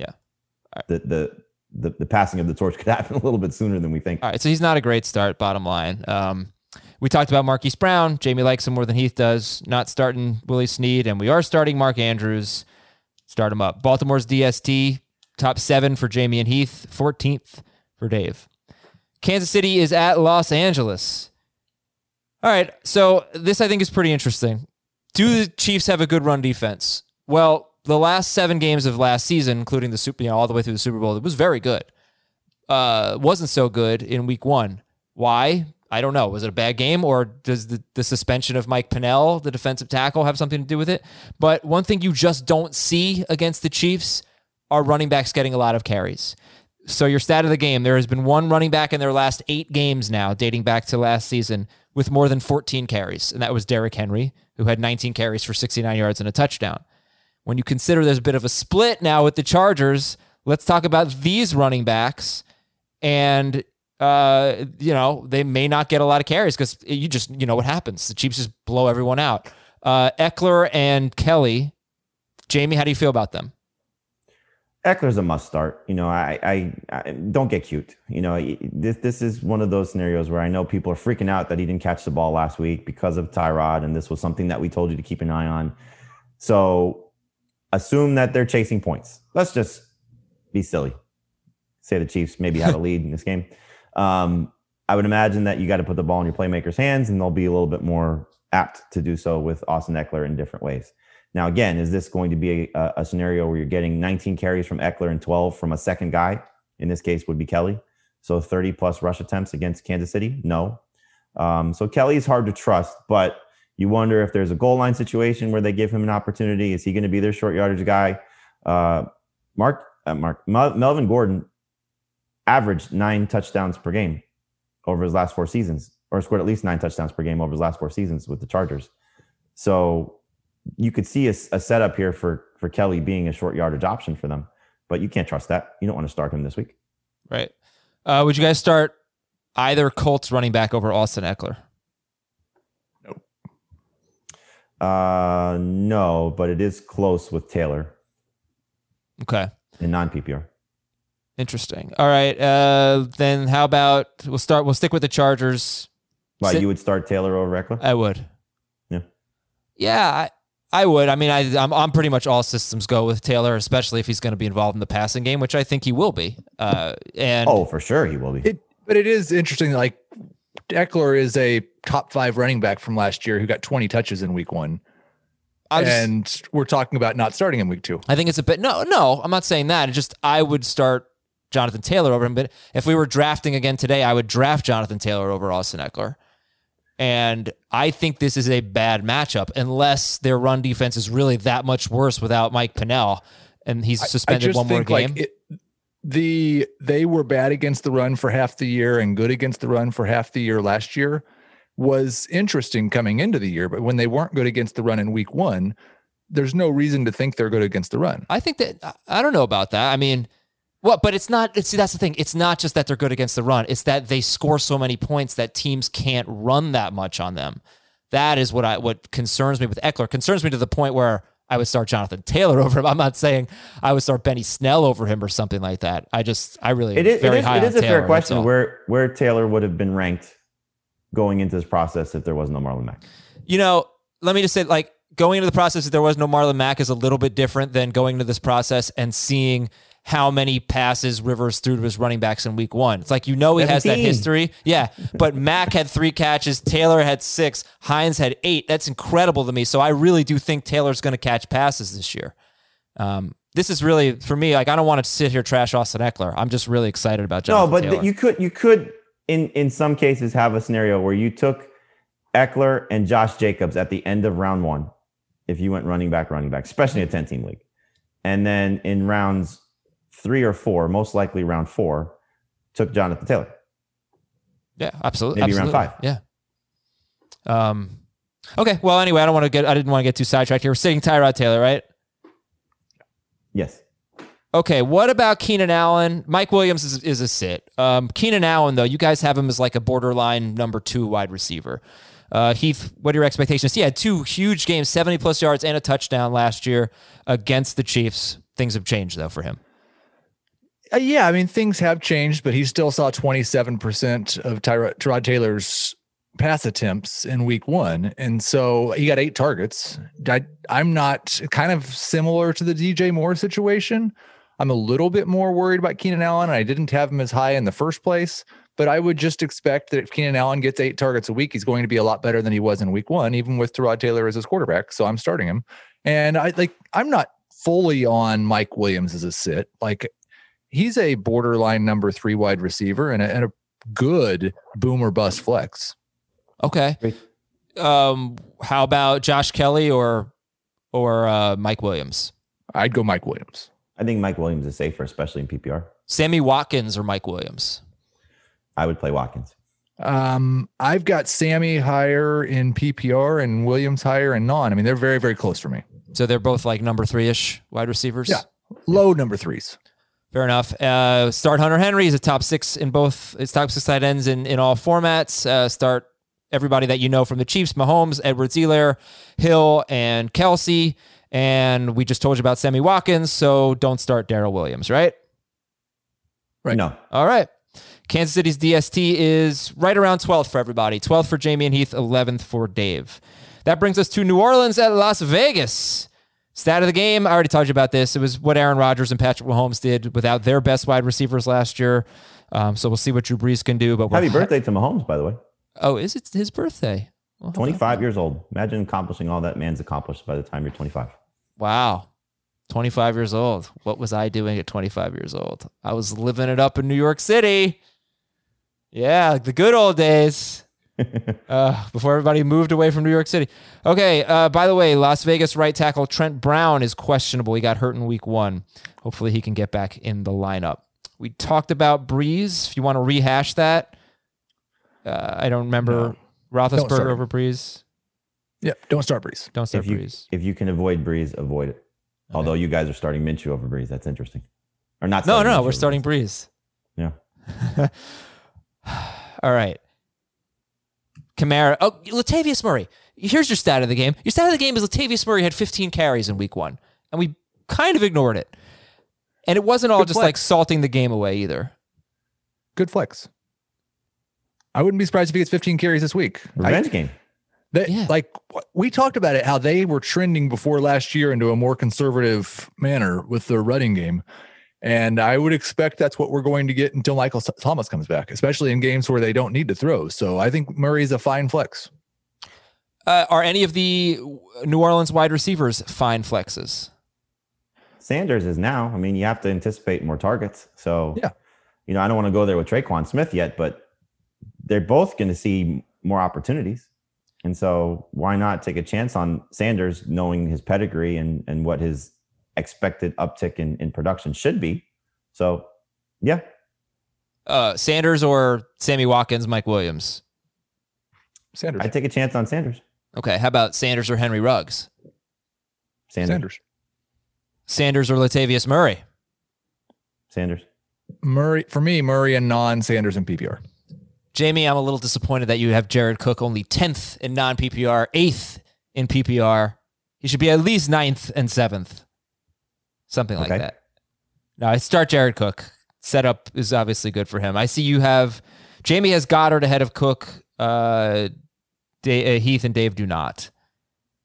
Speaker 4: the passing of the torch could happen a little bit sooner than we think.
Speaker 1: All right, so he's not a great start, bottom line. We talked about Marquise Brown. Jamie likes him more than Heath does. Not starting Willie Snead, and we are starting Mark Andrews. Start him up. Baltimore's DST, top 7 for Jamie and Heath, 14th for Dave. Kansas City is at Los Angeles. All right, so this I think is pretty interesting. Do the Chiefs have a good run defense? Well, the last 7 games of last season, including the Super, all the way through the Super Bowl, it was very good. Wasn't so good in week 1. Why? I don't know. Was it a bad game, or does the suspension of Mike Pennell, the defensive tackle, have something to do with it? But one thing you just don't see against the Chiefs are running backs getting a lot of carries. So your stat of the game, there has been one running back in their last 8 games now, dating back to last season, with more than 14 carries, and that was Derrick Henry, who had 19 carries for 69 yards and a touchdown. When you consider there's a bit of a split now with the Chargers, let's talk about these running backs. And, they may not get a lot of carries because you just, what happens. The Chiefs just blow everyone out. Eckler and Kelly. Jamie, how do you feel about them?
Speaker 4: Eckler's a must start. I don't get cute. This is one of those scenarios where I know people are freaking out that he didn't catch the ball last week because of Tyrod, and this was something that we told you to keep an eye on. So assume that they're chasing points. Let's just be silly. Say the Chiefs maybe have a lead in this game. I would imagine that you got to put the ball in your playmakers' hands, and they'll be a little bit more apt to do so with Austin Eckler in different ways. Now, again, is this going to be a scenario where you're getting 19 carries from Eckler and 12 from a second guy? In this case would be Kelly. So 30 plus rush attempts against Kansas City? No. So Kelly is hard to trust, but you wonder if there's a goal line situation where they give him an opportunity. Is he going to be their short yardage guy? Melvin Gordon averaged 9 touchdowns per game over his last 4 seasons, or scored at least 9 touchdowns per game over his last 4 seasons with the Chargers. So you could see a setup here for Kelly being a short yardage option for them, but you can't trust that. You don't want to start him this week.
Speaker 1: Right. Would you guys start either Colts running back over Austin Eckler?
Speaker 5: Nope.
Speaker 4: No, but it is close with Taylor.
Speaker 1: Okay.
Speaker 4: In non-PPR.
Speaker 1: Interesting. All right. Then how about we'll stick with the Chargers.
Speaker 4: Why, you would start Taylor over Eckler?
Speaker 1: I would.
Speaker 4: Yeah.
Speaker 1: Yeah, I would. I mean, I'm pretty much all systems go with Taylor, especially if he's going to be involved in the passing game, which I think he will be.
Speaker 4: For sure he will be.
Speaker 5: But it is interesting. Like, Eckler is a top 5 running back from last year who got 20 touches in week 1. And we're talking about not starting in week 2.
Speaker 1: I think it's a bit. No, I'm not saying that. It's just I would start Jonathan Taylor over him. But if we were drafting again today, I would draft Jonathan Taylor over Austin Eckler. And I think this is a bad matchup unless their run defense is really that much worse without Mike Pennell and he's suspended one more game.
Speaker 5: They were bad against the run for half the year and good against the run for half the year last year was interesting coming into the year. But when they weren't good against the run in week 1, there's no reason to think they're good against the run.
Speaker 1: I think that, I don't know about that. I mean, but it's not, that's the thing. It's not just that they're good against the run. It's that they score so many points that teams can't run that much on them. That is what concerns me with Eckler. Concerns me to the point where I would start Jonathan Taylor over him. I'm not saying I would start Benny Snell over him or something like that. It is a
Speaker 4: fair question where Taylor would have been ranked going into this process if there was no Marlon Mack.
Speaker 1: let me just say, like, going into the process, if there was no Marlon Mack is a little bit different than going into this process and seeing how many passes Rivers threw to his running backs in week 1. It's like, he has that history. Yeah. But Mack had 3 catches. Taylor had 6. Hines had 8. That's incredible to me. So I really do think Taylor's going to catch passes this year. This is really, for me, like, I don't want to sit here trash Austin Eckler. I'm just really excited about Jonathan Taylor.
Speaker 4: You could in some cases have a scenario where you took Eckler and Josh Jacobs at the end of round 1, if you went running back, especially in a 10-team league. And then in rounds 3 or 4, most likely round 4, took Jonathan Taylor.
Speaker 1: Yeah, absolutely.
Speaker 4: Maybe
Speaker 1: absolutely.
Speaker 4: round 5.
Speaker 1: Yeah. Okay. Well, anyway, I didn't want to get too sidetracked here. We're sitting Tyrod Taylor, right?
Speaker 4: Yes.
Speaker 1: Okay. What about Keenan Allen? Mike Williams is a sit. Keenan Allen, though, you guys have him as like a borderline number 2 wide receiver. Heath, what are your expectations? He had 2 huge games, 70+ yards and a touchdown last year against the Chiefs. Things have changed, though, for him.
Speaker 5: Yeah, I mean, things have changed, but he still saw 27% of Tyrod Taylor's pass attempts in week 1. And so he got 8 targets. I'm not, kind of similar to the DJ Moore situation. I'm a little bit more worried about Keenan Allen. I didn't have him as high in the first place, but I would just expect that if Keenan Allen gets 8 targets a week, he's going to be a lot better than he was in week 1, even with Tyrod Taylor as his quarterback. So I'm starting him. And I'm not fully on Mike Williams as a sit. Like, he's a borderline number 3 wide receiver and a good boom or bust flex.
Speaker 1: Okay. How about Josh Kelly or Mike Williams?
Speaker 5: I'd go Mike Williams.
Speaker 4: I think Mike Williams is safer, especially in PPR.
Speaker 1: Sammy Watkins or Mike Williams?
Speaker 4: I would play Watkins.
Speaker 5: I've got Sammy higher in PPR and Williams higher in non. I mean, they're very, very close for me.
Speaker 1: So they're both like number 3-ish wide receivers?
Speaker 5: Yeah. Low number 3s.
Speaker 1: Fair enough. Start Hunter Henry. He's a top 6 in both. It's top 6 tight ends in all formats. Start everybody that you know from the Chiefs: Mahomes, Edwards-Helaire, Hill, and Kelsey. And we just told you about Sammy Watkins, so don't start Darrell Williams, right?
Speaker 5: Right.
Speaker 4: No.
Speaker 1: All right. Kansas City's DST is right around 12th for everybody. 12th for Jamie and Heath, 11th for Dave. That brings us to New Orleans at Las Vegas. Stat of the game, I already told you about this. It was what Aaron Rodgers and Patrick Mahomes did without their best wide receivers last year. So we'll see what Drew Brees can do. But
Speaker 4: happy birthday to Mahomes, by the way.
Speaker 1: Oh, is it his birthday?
Speaker 4: Well, 25 years old. Imagine accomplishing all that man's accomplished by the time you're 25.
Speaker 1: Wow. 25 years old. What was I doing at 25 years old? I was living it up in New York City. Yeah, the good old days. Before everybody moved away from New York City. Okay, by the way, Las Vegas right tackle Trent Brown is questionable. He got hurt in week 1. Hopefully he can get back in the lineup. We talked about Brees. If you want to rehash that. I don't remember. Roethlisberger over Brees.
Speaker 5: Yeah, don't start Brees.
Speaker 1: Don't start Brees.
Speaker 4: If you can avoid Brees, avoid it. Although you guys are starting Minshew over Brees. That's interesting. Or not.
Speaker 1: No, we're starting Brees.
Speaker 4: Yeah.
Speaker 1: All right. Kamara. Oh, Latavius Murray. Here's your stat of the game. Your stat of the game is Latavius Murray had 15 carries in week 1, and we kind of ignored it. And it wasn't all just like salting the game away either.
Speaker 5: Good flex. I wouldn't be surprised if he gets 15 carries this week.
Speaker 4: Revenge game.
Speaker 5: Like we talked about it, how they were trending before last year into a more conservative manner with their running game. And I would expect that's what we're going to get until Michael Thomas comes back, especially in games where they don't need to throw. So I think Murray's a fine flex.
Speaker 1: Are any of the New Orleans wide receivers fine flexes?
Speaker 4: Sanders is now. I mean, you have to anticipate more targets. So,
Speaker 5: yeah,
Speaker 4: I don't want to go there with Traquan Smith yet, but they're both going to see more opportunities. And so why not take a chance on Sanders, knowing his pedigree and what his expected uptick in production should be. So, yeah.
Speaker 1: Sanders or Sammy Watkins, Mike Williams?
Speaker 5: Sanders.
Speaker 4: I'd take a chance on Sanders.
Speaker 1: Okay. How about Sanders or Henry Ruggs?
Speaker 4: Sanders.
Speaker 1: Sanders or Latavius Murray?
Speaker 4: Sanders.
Speaker 5: Murray. For me, Murray and non-Sanders in PPR.
Speaker 1: Jamie, I'm a little disappointed that you have Jared Cook only 10th in non-PPR, 8th in PPR. He should be at least 9th and 7th. Something like that. No, I start Jared Cook. Setup is obviously good for him. I see you have Jamie has Goddard ahead of Cook. Heath and Dave do not.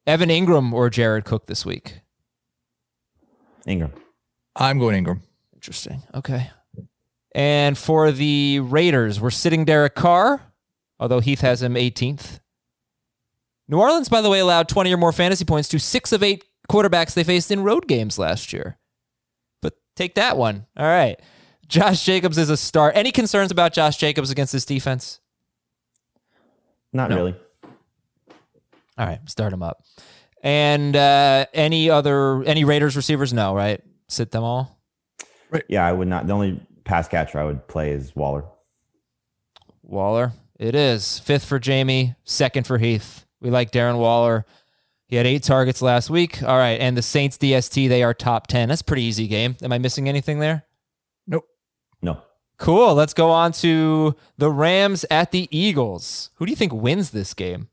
Speaker 1: Evan Ingram or Jared Cook this week?
Speaker 4: Ingram.
Speaker 5: I'm going Ingram.
Speaker 1: Interesting. Okay. And for the Raiders, we're sitting Derek Carr, although Heath has him 18th. New Orleans, by the way, allowed 20 or more fantasy points to 6 of 8 quarterbacks they faced in road games last year. But take that one. All right. Josh Jacobs is a start. Any concerns about Josh Jacobs against this defense?
Speaker 4: Not really.
Speaker 1: All right, start him up. And any Raiders receivers? No, right? Sit them all?
Speaker 4: Right. Yeah, I would not. The only pass catcher I would play is Waller.
Speaker 1: Waller. It is. 5th for Jamie, 2nd for Heath. We like Darren Waller. He had 8 targets last week. All right, and the Saints DST, they are top 10. That's a pretty easy game. Am I missing anything there?
Speaker 5: Nope.
Speaker 4: No.
Speaker 1: Cool. Let's go on to the Rams at the Eagles. Who do you think wins this game?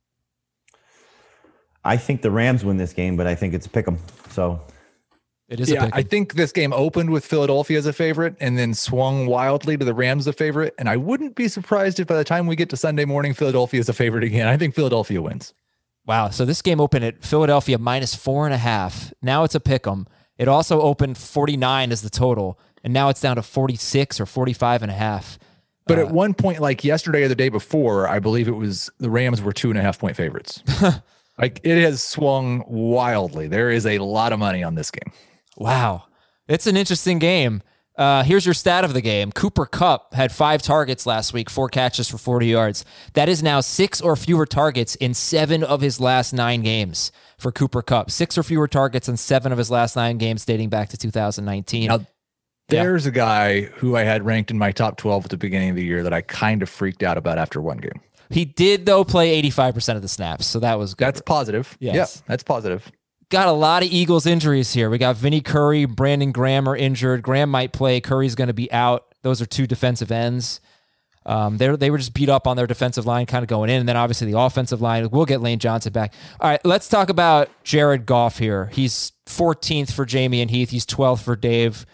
Speaker 4: I think the Rams win this game, but I think it's a pick 'em. So
Speaker 1: it is a pick 'em.
Speaker 5: I think this game opened with Philadelphia as a favorite and then swung wildly to the Rams as a favorite. And I wouldn't be surprised if by the time we get to Sunday morning, Philadelphia is a favorite again. I think Philadelphia wins.
Speaker 1: Wow. So this game opened at Philadelphia -4.5. Now it's a pick 'em. It also opened 49 as the total, and now it's down to 46 or 45.5.
Speaker 5: But at one point, like yesterday or the day before, I believe it was the Rams were 2.5-point favorites. Like it has swung wildly. There is a lot of money on this game.
Speaker 1: Wow. It's an interesting game. Here's your stat of the game. Cooper Kupp had 5 targets last week, 4 catches for 40 yards. That is now 6 or fewer targets in 7 of his last 9 games for Cooper Kupp. 6 or fewer targets in 7 of his last 9 games dating back to 2019.
Speaker 5: Now, there's a guy who I had ranked in my top 12 at the beginning of the year that I kind of freaked out about after one game.
Speaker 1: He did, though, play 85% of the snaps, so that was good.
Speaker 5: That's positive.
Speaker 1: Yes.
Speaker 5: Yeah, that's positive.
Speaker 1: Got a lot of Eagles injuries here. We got Vinny Curry, Brandon Graham are injured. Graham might play. Curry's going to be out. Those are 2 defensive ends. They were just beat up on their defensive line kind of going in, and then obviously the offensive line. We'll get Lane Johnson back. All right, let's talk about Jared Goff here. He's 14th for Jamie and Heath. He's 12th for Dave.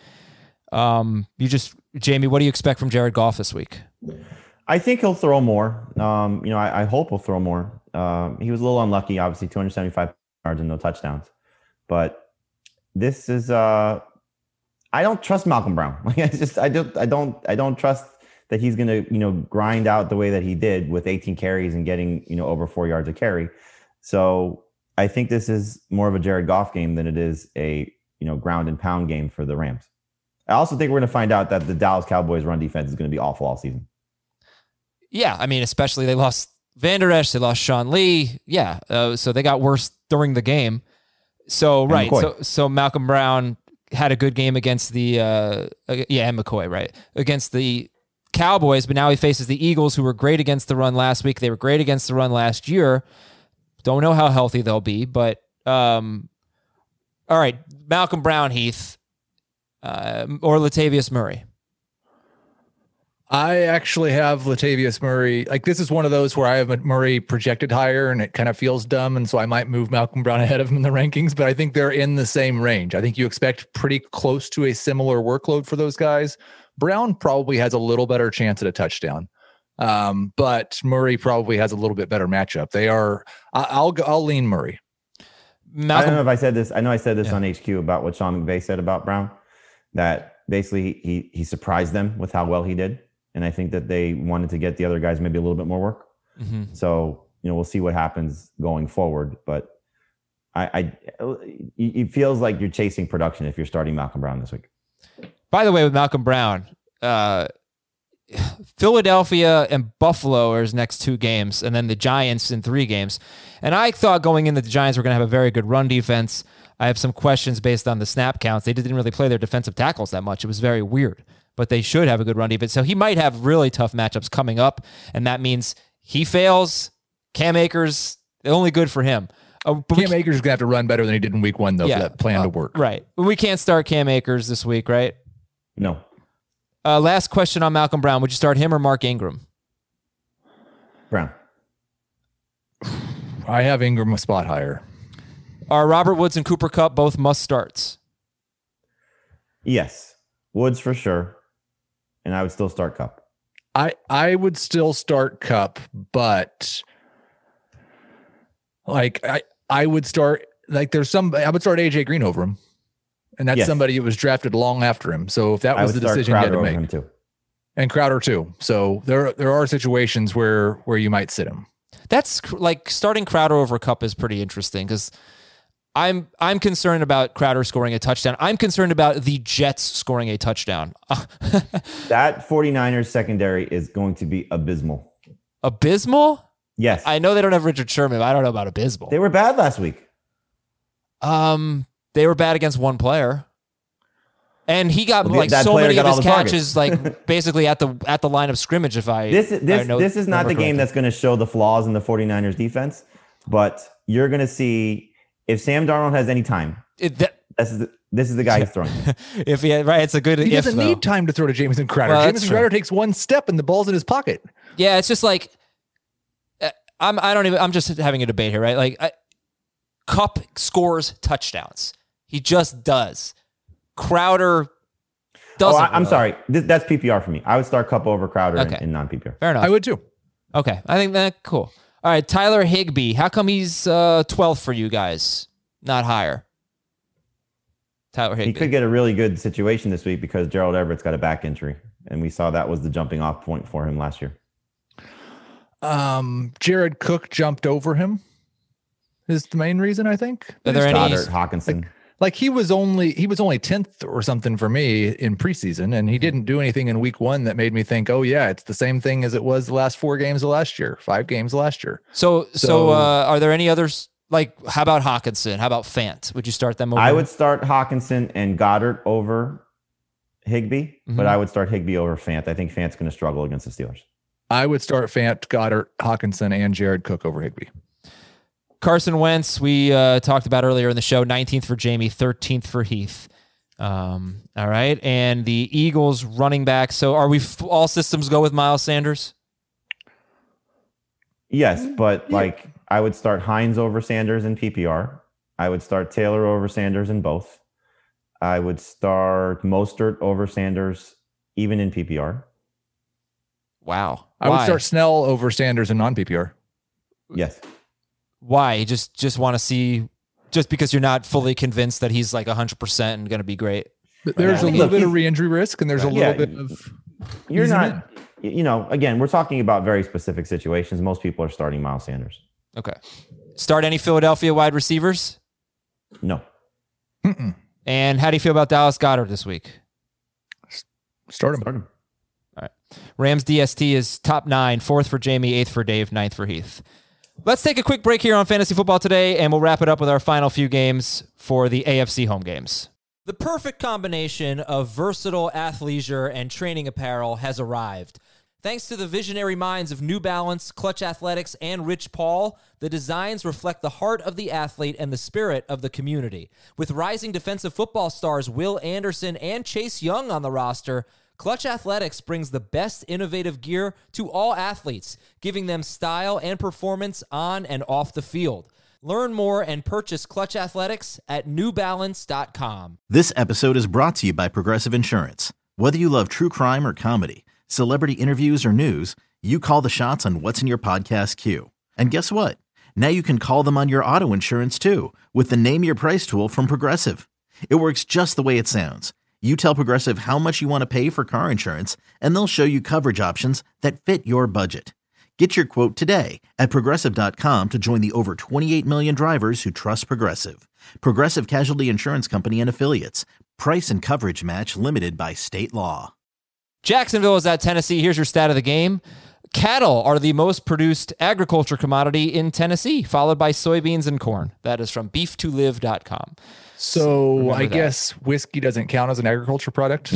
Speaker 1: Jamie, what do you expect from Jared Goff this week?
Speaker 4: I think he'll throw more. I hope he'll throw more. He was a little unlucky, obviously, 275 yards and no touchdowns. But this is I don't trust Malcolm Brown. Like I don't trust that he's going to grind out the way that he did with 18 carries and getting over 4 yards a carry. So I think this is more of a Jared Goff game than it is a ground and pound game for the Rams. I also think we're going to find out that the Dallas Cowboys run defense is going to be awful all season.
Speaker 1: Yeah, I mean, especially they lost Vander Esch, they lost Sean Lee. Yeah, so they got worse during the game. So
Speaker 4: and
Speaker 1: right,
Speaker 4: McCoy.
Speaker 1: so Malcolm Brown had a good game against the and McCoy, right, against the Cowboys, but now he faces the Eagles, who were great against the run last week. They were great against the run last year. Don't know how healthy they'll be, but all right, Malcolm Brown, Heath, or Latavius Murray.
Speaker 5: I actually have Latavius Murray. Like this is one of those where I have Murray projected higher and it kind of feels dumb. And so I might move Malcolm Brown ahead of him in the rankings, but I think they're in the same range. I think you expect pretty close to a similar workload for those guys. Brown probably has a little better chance at a touchdown. But Murray probably has a little bit better matchup. I'll lean Murray.
Speaker 4: I don't know if I said this. I know I said this on HQ about what Sean McVay said about Brown, that basically he surprised them with how well he did. And I think that they wanted to get the other guys maybe a little bit more work. Mm-hmm. So, we'll see what happens going forward. But it feels like you're chasing production if you're starting Malcolm Brown this week.
Speaker 1: By the way, with Malcolm Brown, Philadelphia and Buffalo are his next 2 games, and then the Giants in 3 games. And I thought going into the Giants were going to have a very good run defense. I have some questions based on the snap counts. They didn't really play their defensive tackles that much. It was very weird. But they should have a good run defense. So he might have really tough matchups coming up, and that means he fails. Cam Akers, only good for him.
Speaker 5: Cam Akers is going to have to run better than he did in week 1, though, for that plan to work.
Speaker 1: Right. We can't start Cam Akers this week, right?
Speaker 4: No.
Speaker 1: Last question on Malcolm Brown. Would you start him or Mark Ingram?
Speaker 4: Brown.
Speaker 5: I have Ingram a spot higher.
Speaker 1: Are Robert Woods and Cooper Kupp both must starts?
Speaker 4: Yes. Woods for sure. And I would still start Kupp.
Speaker 5: I would still start Kupp, but like I would start I would start AJ Green over him. And that's somebody who was drafted long after him. So if that was the decision you had to make, him too. And Crowder too. So there are situations where you might sit him.
Speaker 1: That's like starting Crowder over Kupp is pretty interesting because I'm concerned about Crowder scoring a touchdown. I'm concerned about the Jets scoring a touchdown.
Speaker 4: That 49ers secondary is going to be abysmal.
Speaker 1: Abysmal?
Speaker 4: Yes.
Speaker 1: I know they don't have Richard Sherman, but I don't know about abysmal.
Speaker 4: They were bad last week.
Speaker 1: They were bad against one player. And he got so many of his catches, like basically at the line of scrimmage.
Speaker 4: This is not the game that's going to show the flaws in the 49ers defense, but you're going to see if Sam Darnold has any time. This is the guy he's throwing.
Speaker 1: If he it's a good.
Speaker 5: He doesn't need time to throw to Jamison Crowder. Well, Jamison Crowder takes one step and the ball's in his pocket.
Speaker 1: Yeah, it's just like I'm just having a debate here, right? Like Kupp scores touchdowns. He just does. Crowder doesn't.
Speaker 4: I'm sorry. That's PPR for me. I would start Kupp over Crowder in non-PPR.
Speaker 1: Fair enough.
Speaker 5: I would too.
Speaker 1: Okay. I think that cool. All right. Tyler Higbee. How come he's 12th for you guys? Not higher. Tyler Higbee.
Speaker 4: He could get a really good situation this week because Gerald Everett's got a back injury. And we saw that was the jumping off point for him last year.
Speaker 5: Jared Cook jumped over him is the main reason, I think.
Speaker 1: Are there any
Speaker 4: Goddard, Hawkinson?
Speaker 5: Like he was only 10th or something for me in preseason, and he didn't do anything in week 1 that made me think, oh yeah, it's the same thing as it was the last 4 games of last year, 5 games last year.
Speaker 1: So are there any others? Like, how about Hawkinson? How about Fant? Would you start them over?
Speaker 4: I would start Hawkinson and Goddard over Higbee, but I would start Higbee over Fant. I think Fant's going to struggle against the Steelers.
Speaker 5: I would start Fant, Goddard, Hawkinson, and Jared Cook over Higbee.
Speaker 1: Carson Wentz, we talked about earlier in the show, 19th for Jamie, 13th for Heath. All right. And the Eagles running back. So are we all systems go with Miles Sanders?
Speaker 4: Yes, but I would start Hines over Sanders in PPR. I would start Taylor over Sanders in both. I would start Mostert over Sanders even in PPR.
Speaker 1: Wow.
Speaker 5: I would start Snell over Sanders in non-PPR.
Speaker 4: Yes.
Speaker 1: Why? You just want to see, just because you're not fully convinced that he's like 100% and going to be great.
Speaker 5: There's a little bit of re-injury risk, and there's a little bit of.
Speaker 4: You're not, again, we're talking about very specific situations. Most people are starting Miles Sanders.
Speaker 1: Okay. Start any Philadelphia wide receivers?
Speaker 4: No.
Speaker 5: Mm-mm.
Speaker 1: And how do you feel about Dallas Goedert this week?
Speaker 5: Start him.
Speaker 1: All right. Rams DST is top 9, 4th for Jamie, 8th for Dave, 9th for Heath. Let's take a quick break here on Fantasy Football Today, and we'll wrap it up with our final few games for the AFC home games. The perfect combination of versatile athleisure and training apparel has arrived. Thanks to the visionary minds of New Balance, Clutch Athletics, and Rich Paul, the designs reflect the heart of the athlete and the spirit of the community. With rising defensive football stars Will Anderson and Chase Young on the roster, Clutch Athletics brings the best innovative gear to all athletes, giving them style and performance on and off the field. Learn more and purchase Clutch Athletics at newbalance.com.
Speaker 7: This episode is brought to you by Progressive Insurance. Whether you love true crime or comedy, celebrity interviews or news, you call the shots on what's in your podcast queue. And guess what? Now you can call them on your auto insurance too with the Name Your Price tool from Progressive. It works just the way it sounds. You tell Progressive how much you want to pay for car insurance, and they'll show you coverage options that fit your budget. Get your quote today at Progressive.com to join the over 28 million drivers who trust Progressive. Progressive Casualty Insurance Company and Affiliates. Price and coverage match limited by state law.
Speaker 1: Jacksonville is at Tennessee. Here's your stat of the game. Cattle are the most produced agriculture commodity in Tennessee, followed by soybeans and corn. That is from beef2live.com.
Speaker 5: So I guess whiskey doesn't count as an agriculture product.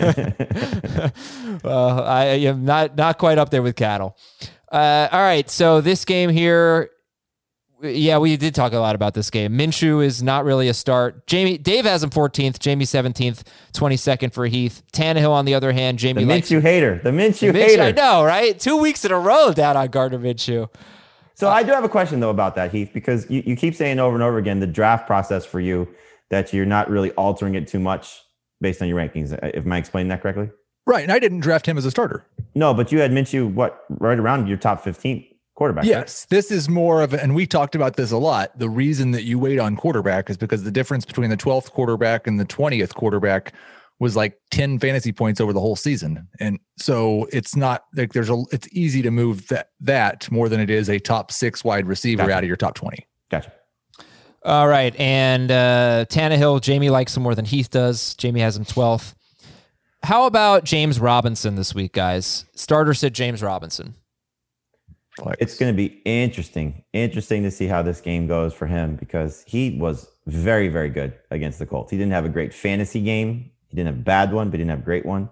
Speaker 1: I am not quite up there with cattle. All right, so this game here, yeah, we did talk a lot about this game. Minshew is not really a start. Dave has him 14th, Jamie 17th, 22nd for Heath. Tannehill, on the other hand, Jamie
Speaker 4: the Minshew hater. The Minshew hater.
Speaker 1: I know, right? 2 weeks in a row down on Gardner Minshew.
Speaker 4: So I do have a question, though, about that, Heath, because you keep saying over and over again the draft process for you, that you're not really altering it too much based on your rankings. Am I explaining that correctly?
Speaker 5: Right, and I didn't draft him as a starter.
Speaker 4: No, but you had Minshew, right around your top 15 quarterback.
Speaker 5: Yes,
Speaker 4: right?
Speaker 5: this is more of, and we talked about this a lot. The reason that you wait on quarterback is because the difference between the 12th quarterback and the 20th quarterback was like 10 fantasy points over the whole season. And so it's not like it's easy to move that more than it is a top 6 wide receiver out of your top 20.
Speaker 4: Gotcha.
Speaker 1: All right. And Tannehill, Jamie likes him more than Heath does. Jamie has him 12th. How about James Robinson this week, guys? Starter sit James Robinson.
Speaker 4: It's going to be interesting to see how this game goes for him, because he was very, very good against the Colts. He didn't have a great fantasy game. He didn't have a bad one, but he didn't have a great one.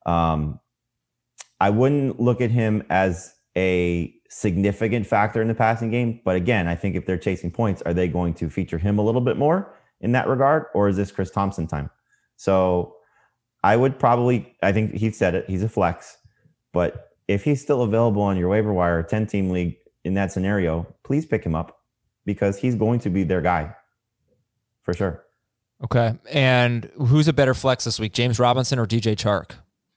Speaker 4: I wouldn't look at him as a significant factor in the passing game. But again, I think if they're chasing points, are they going to feature him a little bit more in that regard? Or is this Chris Thompson time? So I think he said it, he's a flex. But if he's still available on your waiver wire, 10-team league in that scenario, please pick him up, because he's going to be their guy for sure.
Speaker 1: Okay. And who's a better flex this week, James Robinson or DJ Chark?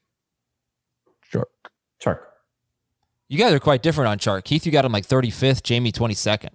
Speaker 4: Chark.
Speaker 1: You guys are quite different on Chark. Keith, you got him like 35th, Jamie 22nd.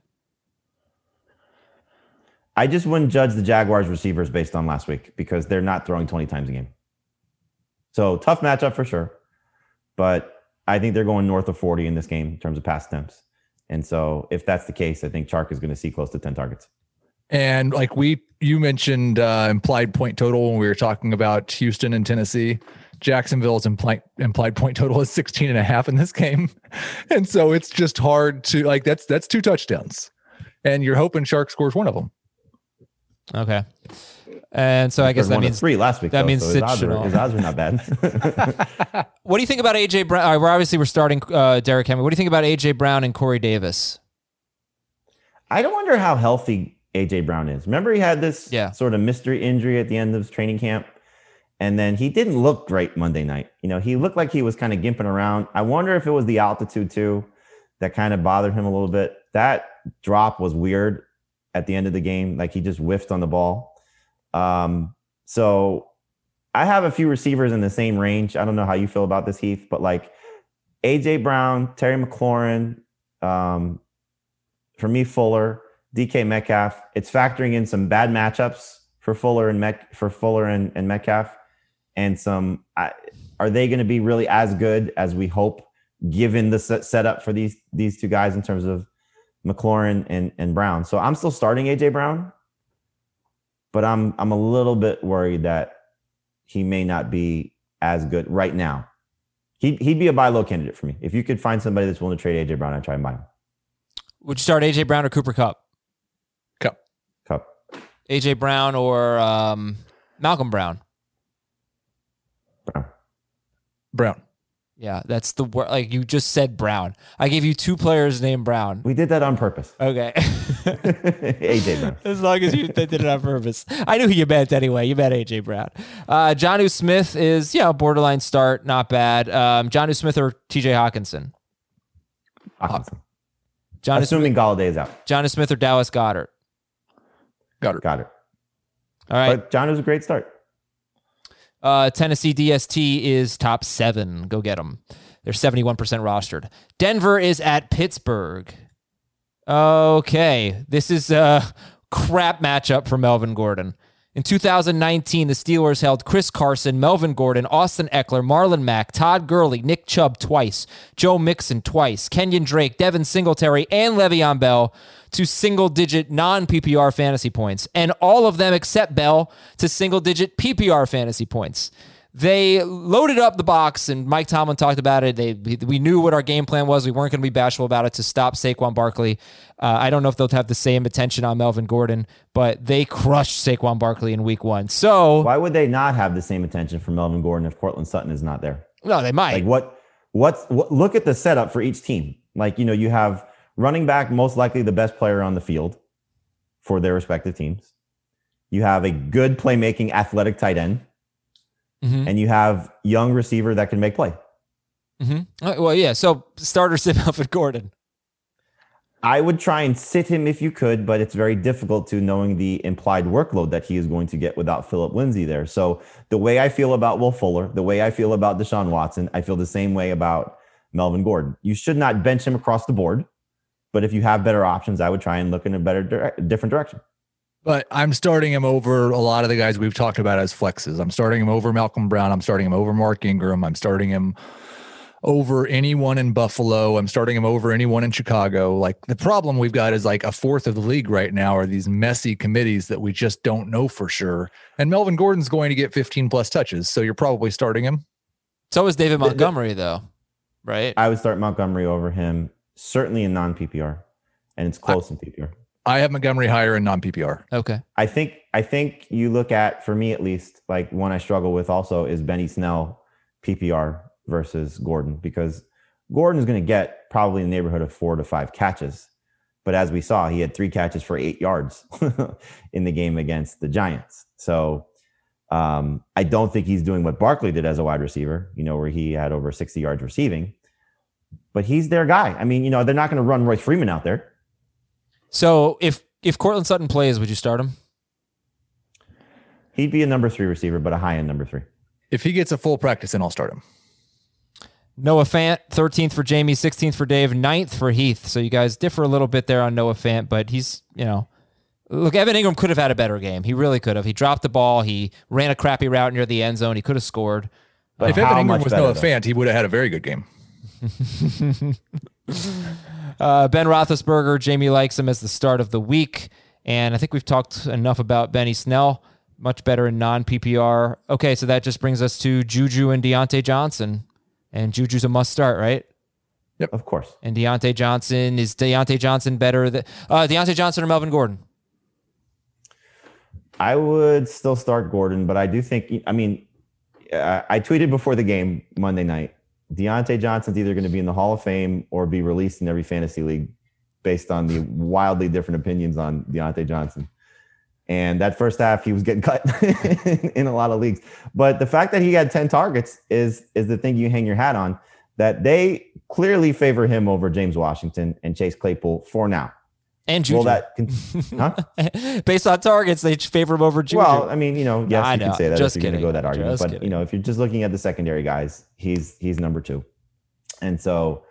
Speaker 4: I just wouldn't judge the Jaguars receivers based on last week, because they're not throwing 20 times a game. So tough matchup for sure. But I think they're going north of 40 in this game in terms of pass attempts. And so if that's the case, I think Chark is going to see close to 10 targets.
Speaker 5: And like you mentioned implied point total when we were talking about Houston and Tennessee. Jacksonville's implied point total is 16.5 in this game. And so it's just hard to that's 2 touchdowns. And you're hoping Chark scores one of them.
Speaker 1: Okay. And so I guess that means
Speaker 4: 3 last week.
Speaker 1: That means
Speaker 4: his odds are not bad.
Speaker 1: What do you think about AJ Brown? All right, we're starting Derrick Henry. What do you think about AJ Brown and Corey Davis?
Speaker 4: I don't wonder how healthy AJ Brown is. Remember, he had this sort of mystery injury at the end of training camp, and then he didn't look great Monday night. He looked like he was kind of gimping around. I wonder if it was the altitude too that kind of bothered him a little bit. That drop was weird at the end of the game. Like he just whiffed on the ball. So I have a few receivers in the same range. I don't know how you feel about this, Heath, but like AJ Brown, Terry McLaurin, for me, Fuller, DK Metcalf. It's factoring in some bad matchups for Fuller and Metcalf, and some. Are they going to be really as good as we hope, given the setup for these 2 guys in terms of McLaurin and Brown? So I'm still starting AJ Brown, but I'm a little bit worried that he may not be as good right now. He'd be a buy low candidate for me. If you could find somebody that's willing to trade AJ Brown, I'd try and buy him. Would you start AJ Brown or Cooper Kupp? Kupp. AJ Brown or Malcolm Brown? Brown. Yeah, that's the word. Like you just said Brown. I gave you 2 players named Brown. We did that on purpose. Okay. AJ Brown. As long as they did it on purpose. I knew who you meant anyway. You meant AJ Brown. Jonnu Smith is, borderline start. Not bad. Jonnu Smith or TJ Hawkinson? Hawkinson. Assuming Galladay is out. Jonnu Smith or Dallas Goedert? Goddard. All right. But Jonnu's a great start. Tennessee DST is top 7. Go get them. They're 71% rostered. Denver is at Pittsburgh. Okay. This is a crap matchup for Melvin Gordon. In 2019, the Steelers held Chris Carson, Melvin Gordon, Austin Eckler, Marlon Mack, Todd Gurley, Nick Chubb twice, Joe Mixon twice, Kenyon Drake, Devin Singletary, and Le'Veon Bell to single-digit non-PPR fantasy points, and all of them except Bell to single-digit PPR fantasy points. They loaded up the box, and Mike Tomlin talked about it. We knew what our game plan was. We weren't going to be bashful about it to stop Saquon Barkley. I don't know if they'll have the same attention on Melvin Gordon, but they crushed Saquon Barkley in week 1. So why would they not have the same attention for Melvin Gordon if Cortland Sutton is not there? No, they might. Like what look at the setup for each team. Like, you have running back, most likely the best player on the field for their respective teams. You have a good playmaking athletic tight end. Mm-hmm. And you have young receiver that can make play. Mm-hmm. Well, yeah. So starter sit Melvin Gordon. I would try and sit him if you could, but it's very difficult to, knowing the implied workload that he is going to get without Phillip Lindsay there. So the way I feel about Will Fuller, the way I feel about Deshaun Watson, I feel the same way about Melvin Gordon. You should not bench him across the board. But if you have better options, I would try and look in a different direction.
Speaker 5: But I'm starting him over a lot of the guys we've talked about as flexes. I'm starting him over Malcolm Brown. I'm starting him over Mark Ingram. I'm starting him over anyone in Buffalo. I'm starting him over anyone in Chicago. Like, the problem we've got is like a fourth of the league right now are these messy committees that we just don't know for sure. And Melvin Gordon's going to get 15 plus touches. So you're probably starting him.
Speaker 1: So is David Montgomery though, right?
Speaker 4: I would start Montgomery over him, certainly in non-PPR, and it's close in PPR.
Speaker 5: I have Montgomery higher in non-PPR.
Speaker 1: Okay.
Speaker 4: I think you look at, for me at least, like one I struggle with also is Benny Snell PPR versus Gordon, because Gordon is going to get probably in the neighborhood of 4 to 5 catches. But as we saw, he had 3 catches for 8 yards in the game against the Giants. So I don't think he's doing what Barkley did as a wide receiver, where he had over 60 yards receiving. But he's their guy. I mean, they're not going to run Royce Freeman out there.
Speaker 1: So if Courtland Sutton plays, would you start him?
Speaker 4: He'd be a number 3 receiver, but a high-end number 3.
Speaker 5: If he gets a full practice, then I'll start him.
Speaker 1: Noah Fant, 13th for Jamie, 16th for Dave, 9th for Heath. So you guys differ a little bit there on Noah Fant, but he's, look, Evan Ingram could have had a better game. He really could have. He dropped the ball. He ran a crappy route near the end zone. He could have scored.
Speaker 5: But if Evan Ingram was Noah Fant, he would have had a very good game.
Speaker 1: Ben Roethlisberger, Jamie likes him as the start of the week. And I think we've talked enough about Benny Snell. Much better in non-PPR. Okay, so that just brings us to Juju and Deontay Johnson. And Juju's a must start, right?
Speaker 4: Yep, of course.
Speaker 1: And Deontay Johnson, is Deontay Johnson better than Deontay Johnson or Melvin Gordon?
Speaker 4: I would still start Gordon, but I do think, I tweeted before the game Monday night, Deontay Johnson's either going to be in the Hall of Fame or be released in every fantasy league based on the wildly different opinions on Deontay Johnson. And that first half, he was getting cut in a lot of leagues. But the fact that he had 10 targets is the thing you hang your hat on, that they clearly favor him over James Washington and Chase Claypool for now.
Speaker 1: And Juju. Based on targets, they favor him over Juju.
Speaker 4: Well, yes, you can say that if you're going to go that argument. But, if you're just looking at the secondary guys, he's number 2. And so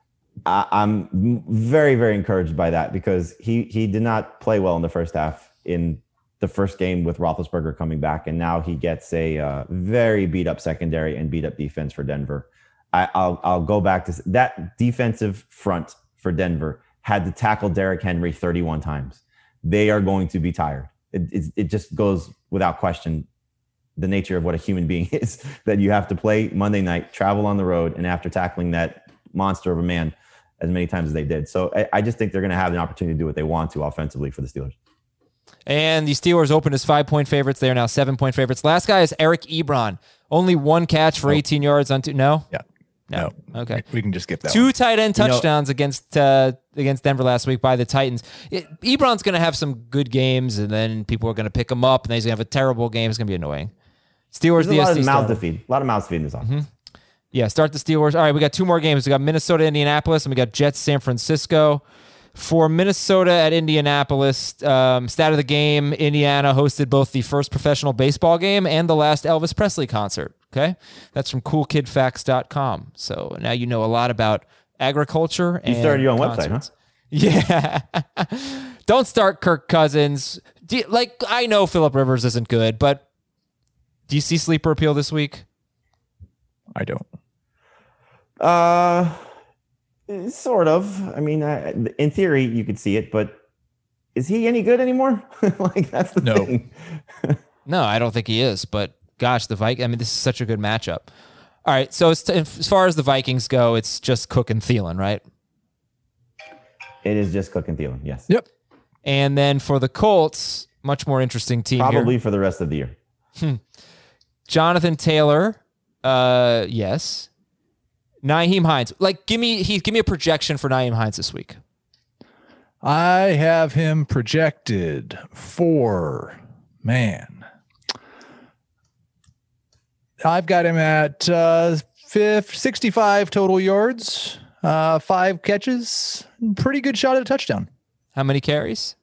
Speaker 4: I'm very, very encouraged by that, because he did not play well in the first half in the first game with Roethlisberger coming back. And now he gets a very beat up secondary and beat up defense for Denver. I'll go back to that defensive front for Denver had to tackle Derrick Henry 31 times. They are going to be tired. It just goes without question, the nature of what a human being is, that you have to play Monday night, travel on the road, and after tackling that monster of a man as many times as they did. So I just think they're going to have an opportunity to do what they want to offensively for the Steelers.
Speaker 1: And the Steelers opened as 5-point favorites. They are now 7-point favorites. Last guy is Eric Ebron. Only 1 catch for 18 yards on 2. No?
Speaker 5: Yeah.
Speaker 1: No. Okay.
Speaker 5: We can just skip that.
Speaker 1: 2 tight end touchdowns against Denver last week by the Titans. Ebron's going to have some good games, and then people are going to pick him up, and then he's going to have a terrible game. It's going to be annoying. Steelers,
Speaker 4: There's a lot of mouths to feed. A lot of mouths to feed in this offense.
Speaker 1: Yeah, start the Steelers. All right, we got 2 more games. We got Minnesota, Indianapolis, and we got Jets, San Francisco. For Minnesota at Indianapolis, stat of the game, Indiana hosted both the first professional baseball game and the last Elvis Presley concert. Okay, that's from coolkidfacts.com. So now you know a lot about agriculture.
Speaker 4: You started your own
Speaker 1: concerts.
Speaker 4: website, huh?
Speaker 1: Yeah. Don't start Kirk Cousins. I know Phillip Rivers isn't good, but do you see sleeper appeal this week?
Speaker 5: I don't.
Speaker 4: Sort of. In theory, you could see it, but is he any good anymore? That's the thing.
Speaker 1: No, I don't think he is, but gosh, the Vikings, this is such a good matchup. All right, so as far as the Vikings go, it's just Cook and Thielen, right?
Speaker 4: It is just Cook and Thielen, yes.
Speaker 5: Yep.
Speaker 1: And then for the Colts, much more interesting team
Speaker 4: probably
Speaker 1: here.
Speaker 4: For the rest of the year.
Speaker 1: Jonathan Taylor, yes. Nyheim Hines. Give me a projection for Nyheim Hines this week.
Speaker 5: I have him projected for, I've got him at 65 total yards, 5 catches, pretty good shot at a touchdown.
Speaker 1: How many carries?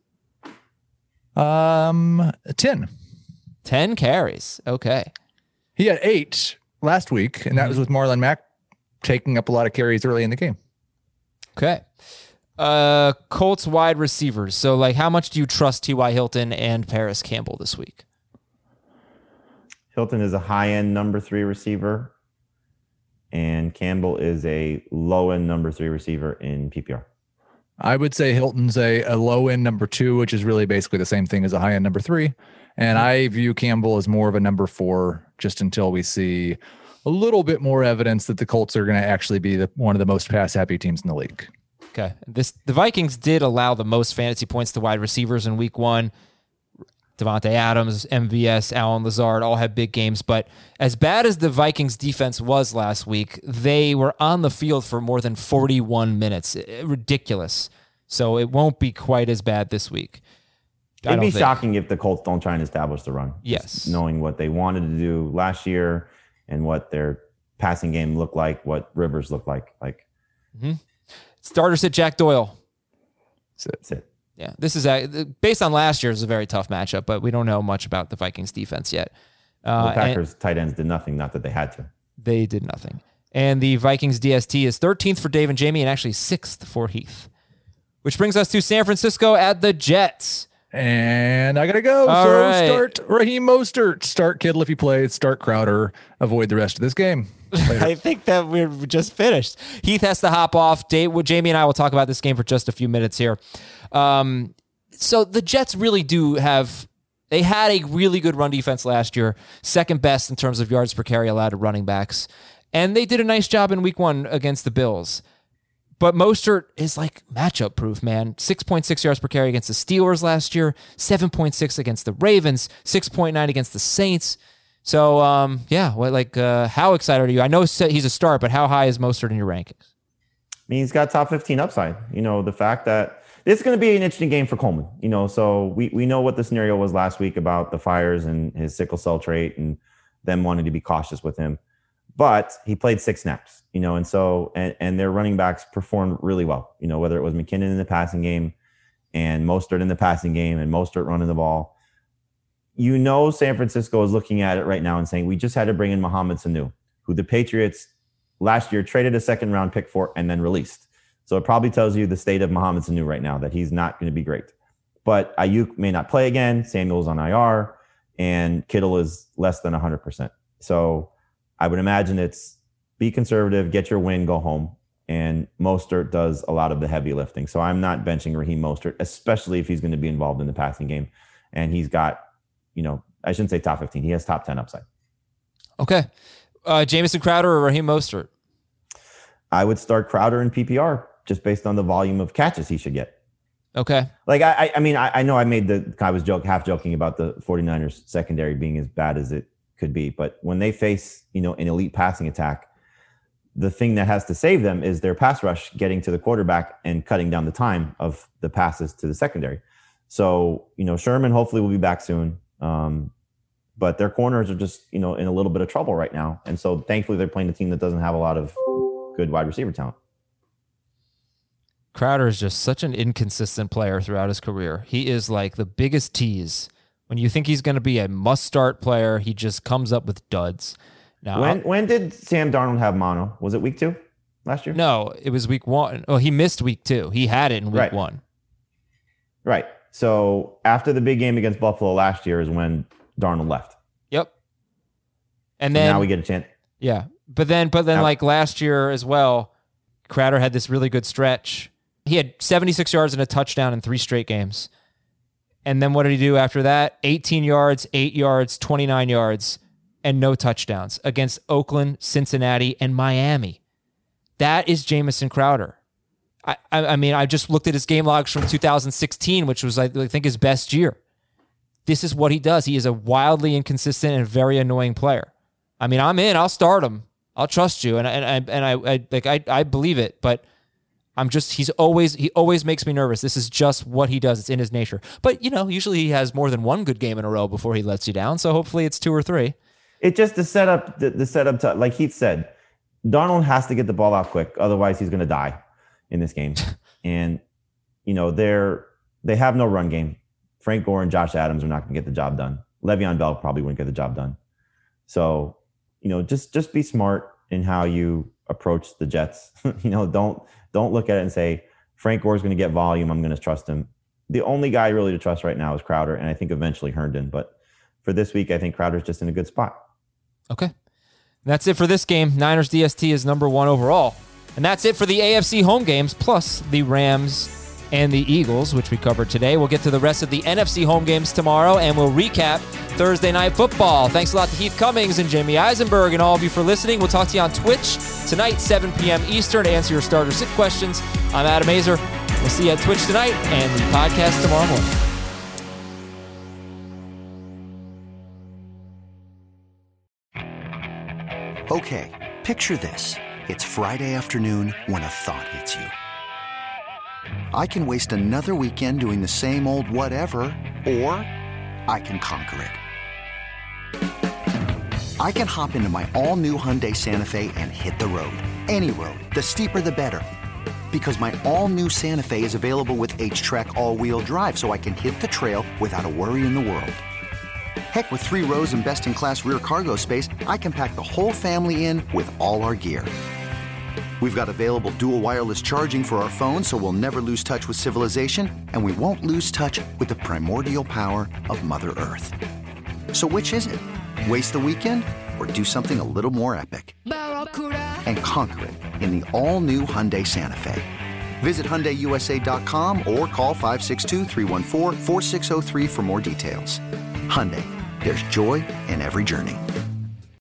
Speaker 5: 10.
Speaker 1: 10 carries. Okay.
Speaker 5: He had 8 last week, and that was with Marlon Mack taking up a lot of carries early in the game.
Speaker 1: Okay. Colts wide receivers. So, like, how much do you trust T.Y. Hilton and Paris Campbell this week?
Speaker 4: Hilton is a high-end number 3 receiver, and Campbell is a low-end number 3 receiver in PPR.
Speaker 5: I would say Hilton's a low-end number 2, which is really basically the same thing as a high-end number 3. And I view Campbell as more of a number 4 just until we see a little bit more evidence that the Colts are going to actually be one of the most pass-happy teams in the league.
Speaker 1: Okay. The Vikings did allow the most fantasy points to wide receivers in week 1. Devontae Adams, MVS, Allen Lazard all had big games. But as bad as the Vikings defense was last week, they were on the field for more than 41 minutes. Ridiculous. So it won't be quite as bad this week.
Speaker 4: It'd be shocking if the Colts don't try and establish the run.
Speaker 1: Yes.
Speaker 4: Just knowing what they wanted to do last year and what their passing game looked like, what Rivers looked like.
Speaker 1: Starter sit Jack Doyle.
Speaker 4: That's it.
Speaker 1: Yeah, this is based on last year's a very tough matchup, but we don't know much about the Vikings defense yet.
Speaker 4: The Packers tight ends did nothing, not that they had to.
Speaker 1: They did nothing. And the Vikings DST is 13th for Dave and Jamie and actually 6th for Heath. Which brings us to San Francisco at the Jets.
Speaker 5: And I got to go. Start Raheem Mostert. Start Kittle if he plays. Start Crowder. Avoid the rest of this game.
Speaker 1: I think that we're just finished. Heath has to hop off. Jamie and I will talk about this game for just a few minutes here. So the Jets really do they had a really good run defense last year, second best in terms of yards per carry allowed to running backs. And they did a nice job in week 1 against the Bills. But Mostert is like matchup proof, man. 6.6 yards per carry against the Steelers last year, 7.6 against the Ravens, 6.9 against the Saints. So, how excited are you? I know he's a start, but how high is Mostert in your rankings?
Speaker 4: I mean, he's got top 15 upside. The fact that this is going to be an interesting game for Coleman. So we know what the scenario was last week about the fires and his sickle cell trait and them wanting to be cautious with him. But he played 6 snaps, and their running backs performed really well, whether it was McKinnon in the passing game and Mostert in the passing game and Mostert running the ball. San Francisco is looking at it right now and saying, we just had to bring in Mohamed Sanu, who the Patriots last year traded a second-round pick for and then released. So it probably tells you the state of Mohamed Sanu right now, that he's not going to be great. But Ayuk may not play again. Samuel's on IR, and Kittle is less than 100%. So I would imagine it's be conservative, get your win, go home. And Mostert does a lot of the heavy lifting. So I'm not benching Raheem Mostert, especially if he's going to be involved in the passing game. And he's got, I shouldn't say top 15. He has top 10 upside.
Speaker 1: Okay. Jamison Crowder or Raheem Mostert?
Speaker 4: I would start Crowder in PPR just based on the volume of catches he should get.
Speaker 1: Okay.
Speaker 4: Like, I know I was half joking about the 49ers secondary being as bad as it could be, but when they face, an elite passing attack, the thing that has to save them is their pass rush getting to the quarterback and cutting down the time of the passes to the secondary. So, Sherman hopefully will be back soon. But their corners are just, in a little bit of trouble right now. And so thankfully they're playing a team that doesn't have a lot of good wide receiver talent.
Speaker 1: Crowder is just such an inconsistent player throughout his career. He is like the biggest tease. When you think he's going to be a must-start player, he just comes up with duds. Now,
Speaker 4: when did Sam Darnold have mono? Was it week 2 last year?
Speaker 1: No, it was week 1. Oh, he missed week 2. He had it in week 1.
Speaker 4: Right. So after the big game against Buffalo last year is when Darnold left.
Speaker 1: Yep. And then
Speaker 4: now we get a chance.
Speaker 1: Yeah. But then like last year as well, Crowder had this really good stretch. He had 76 yards and a touchdown in 3 straight games. And then what did he do after that? 18 yards, 8 yards, 29 yards, and no touchdowns against Oakland, Cincinnati, and Miami. That is Jamison Crowder. I mean, I just looked at his game logs from 2016, which was, I think, his best year. This is what he does. He is a wildly inconsistent and very annoying player. I mean, I'm in. I'll start him. I'll trust you, and I believe it. But he always makes me nervous. This is just what he does. It's in his nature. But usually he has more than one good game in a row before he lets you down. So hopefully it's 2 or 3.
Speaker 4: It just the setup to, like Heath said, Darnold has to get the ball out quick, otherwise he's going to die in this game. And they have no run game. Frank Gore and Josh Adams are not going to get the job done. Le'Veon Bell probably wouldn't get the job done. So just be smart in how you approach the Jets. Don't look at it and say Frank Gore's going to get volume. I'm going to trust him. The only guy really to trust right now is Crowder, and I think eventually Herndon. But for this week, I think Crowder's just in a good spot.
Speaker 1: Okay. That's it for this game. Niners DST is number 1 overall. And that's it for the AFC home games, plus the Rams and the Eagles, which we covered today. We'll get to the rest of the NFC home games tomorrow, and we'll recap Thursday Night Football. Thanks a lot to Heath Cummings and Jamie Eisenberg and all of you for listening. We'll talk to you on Twitch tonight, 7 p.m. Eastern, to answer your starter sit questions. I'm Adam Azer. We'll see you at Twitch tonight and the podcast tomorrow morning.
Speaker 8: Okay, picture this. It's Friday afternoon when a thought hits you. I can waste another weekend doing the same old whatever, or I can conquer it. I can hop into my all-new Hyundai Santa Fe and hit the road. Any road. The steeper, the better. Because my all-new Santa Fe is available with H-Track all-wheel drive, so I can hit the trail without a worry in the world. Heck, with 3 rows and best-in-class rear cargo space, I can pack the whole family in with all our gear. We've got available dual wireless charging for our phones, so we'll never lose touch with civilization, and we won't lose touch with the primordial power of Mother Earth. So which is it? Waste the weekend or do something a little more epic? And conquer it in the all-new Hyundai Santa Fe. Visit HyundaiUSA.com or call 562-314-4603 for more details. Hyundai, there's joy in every journey.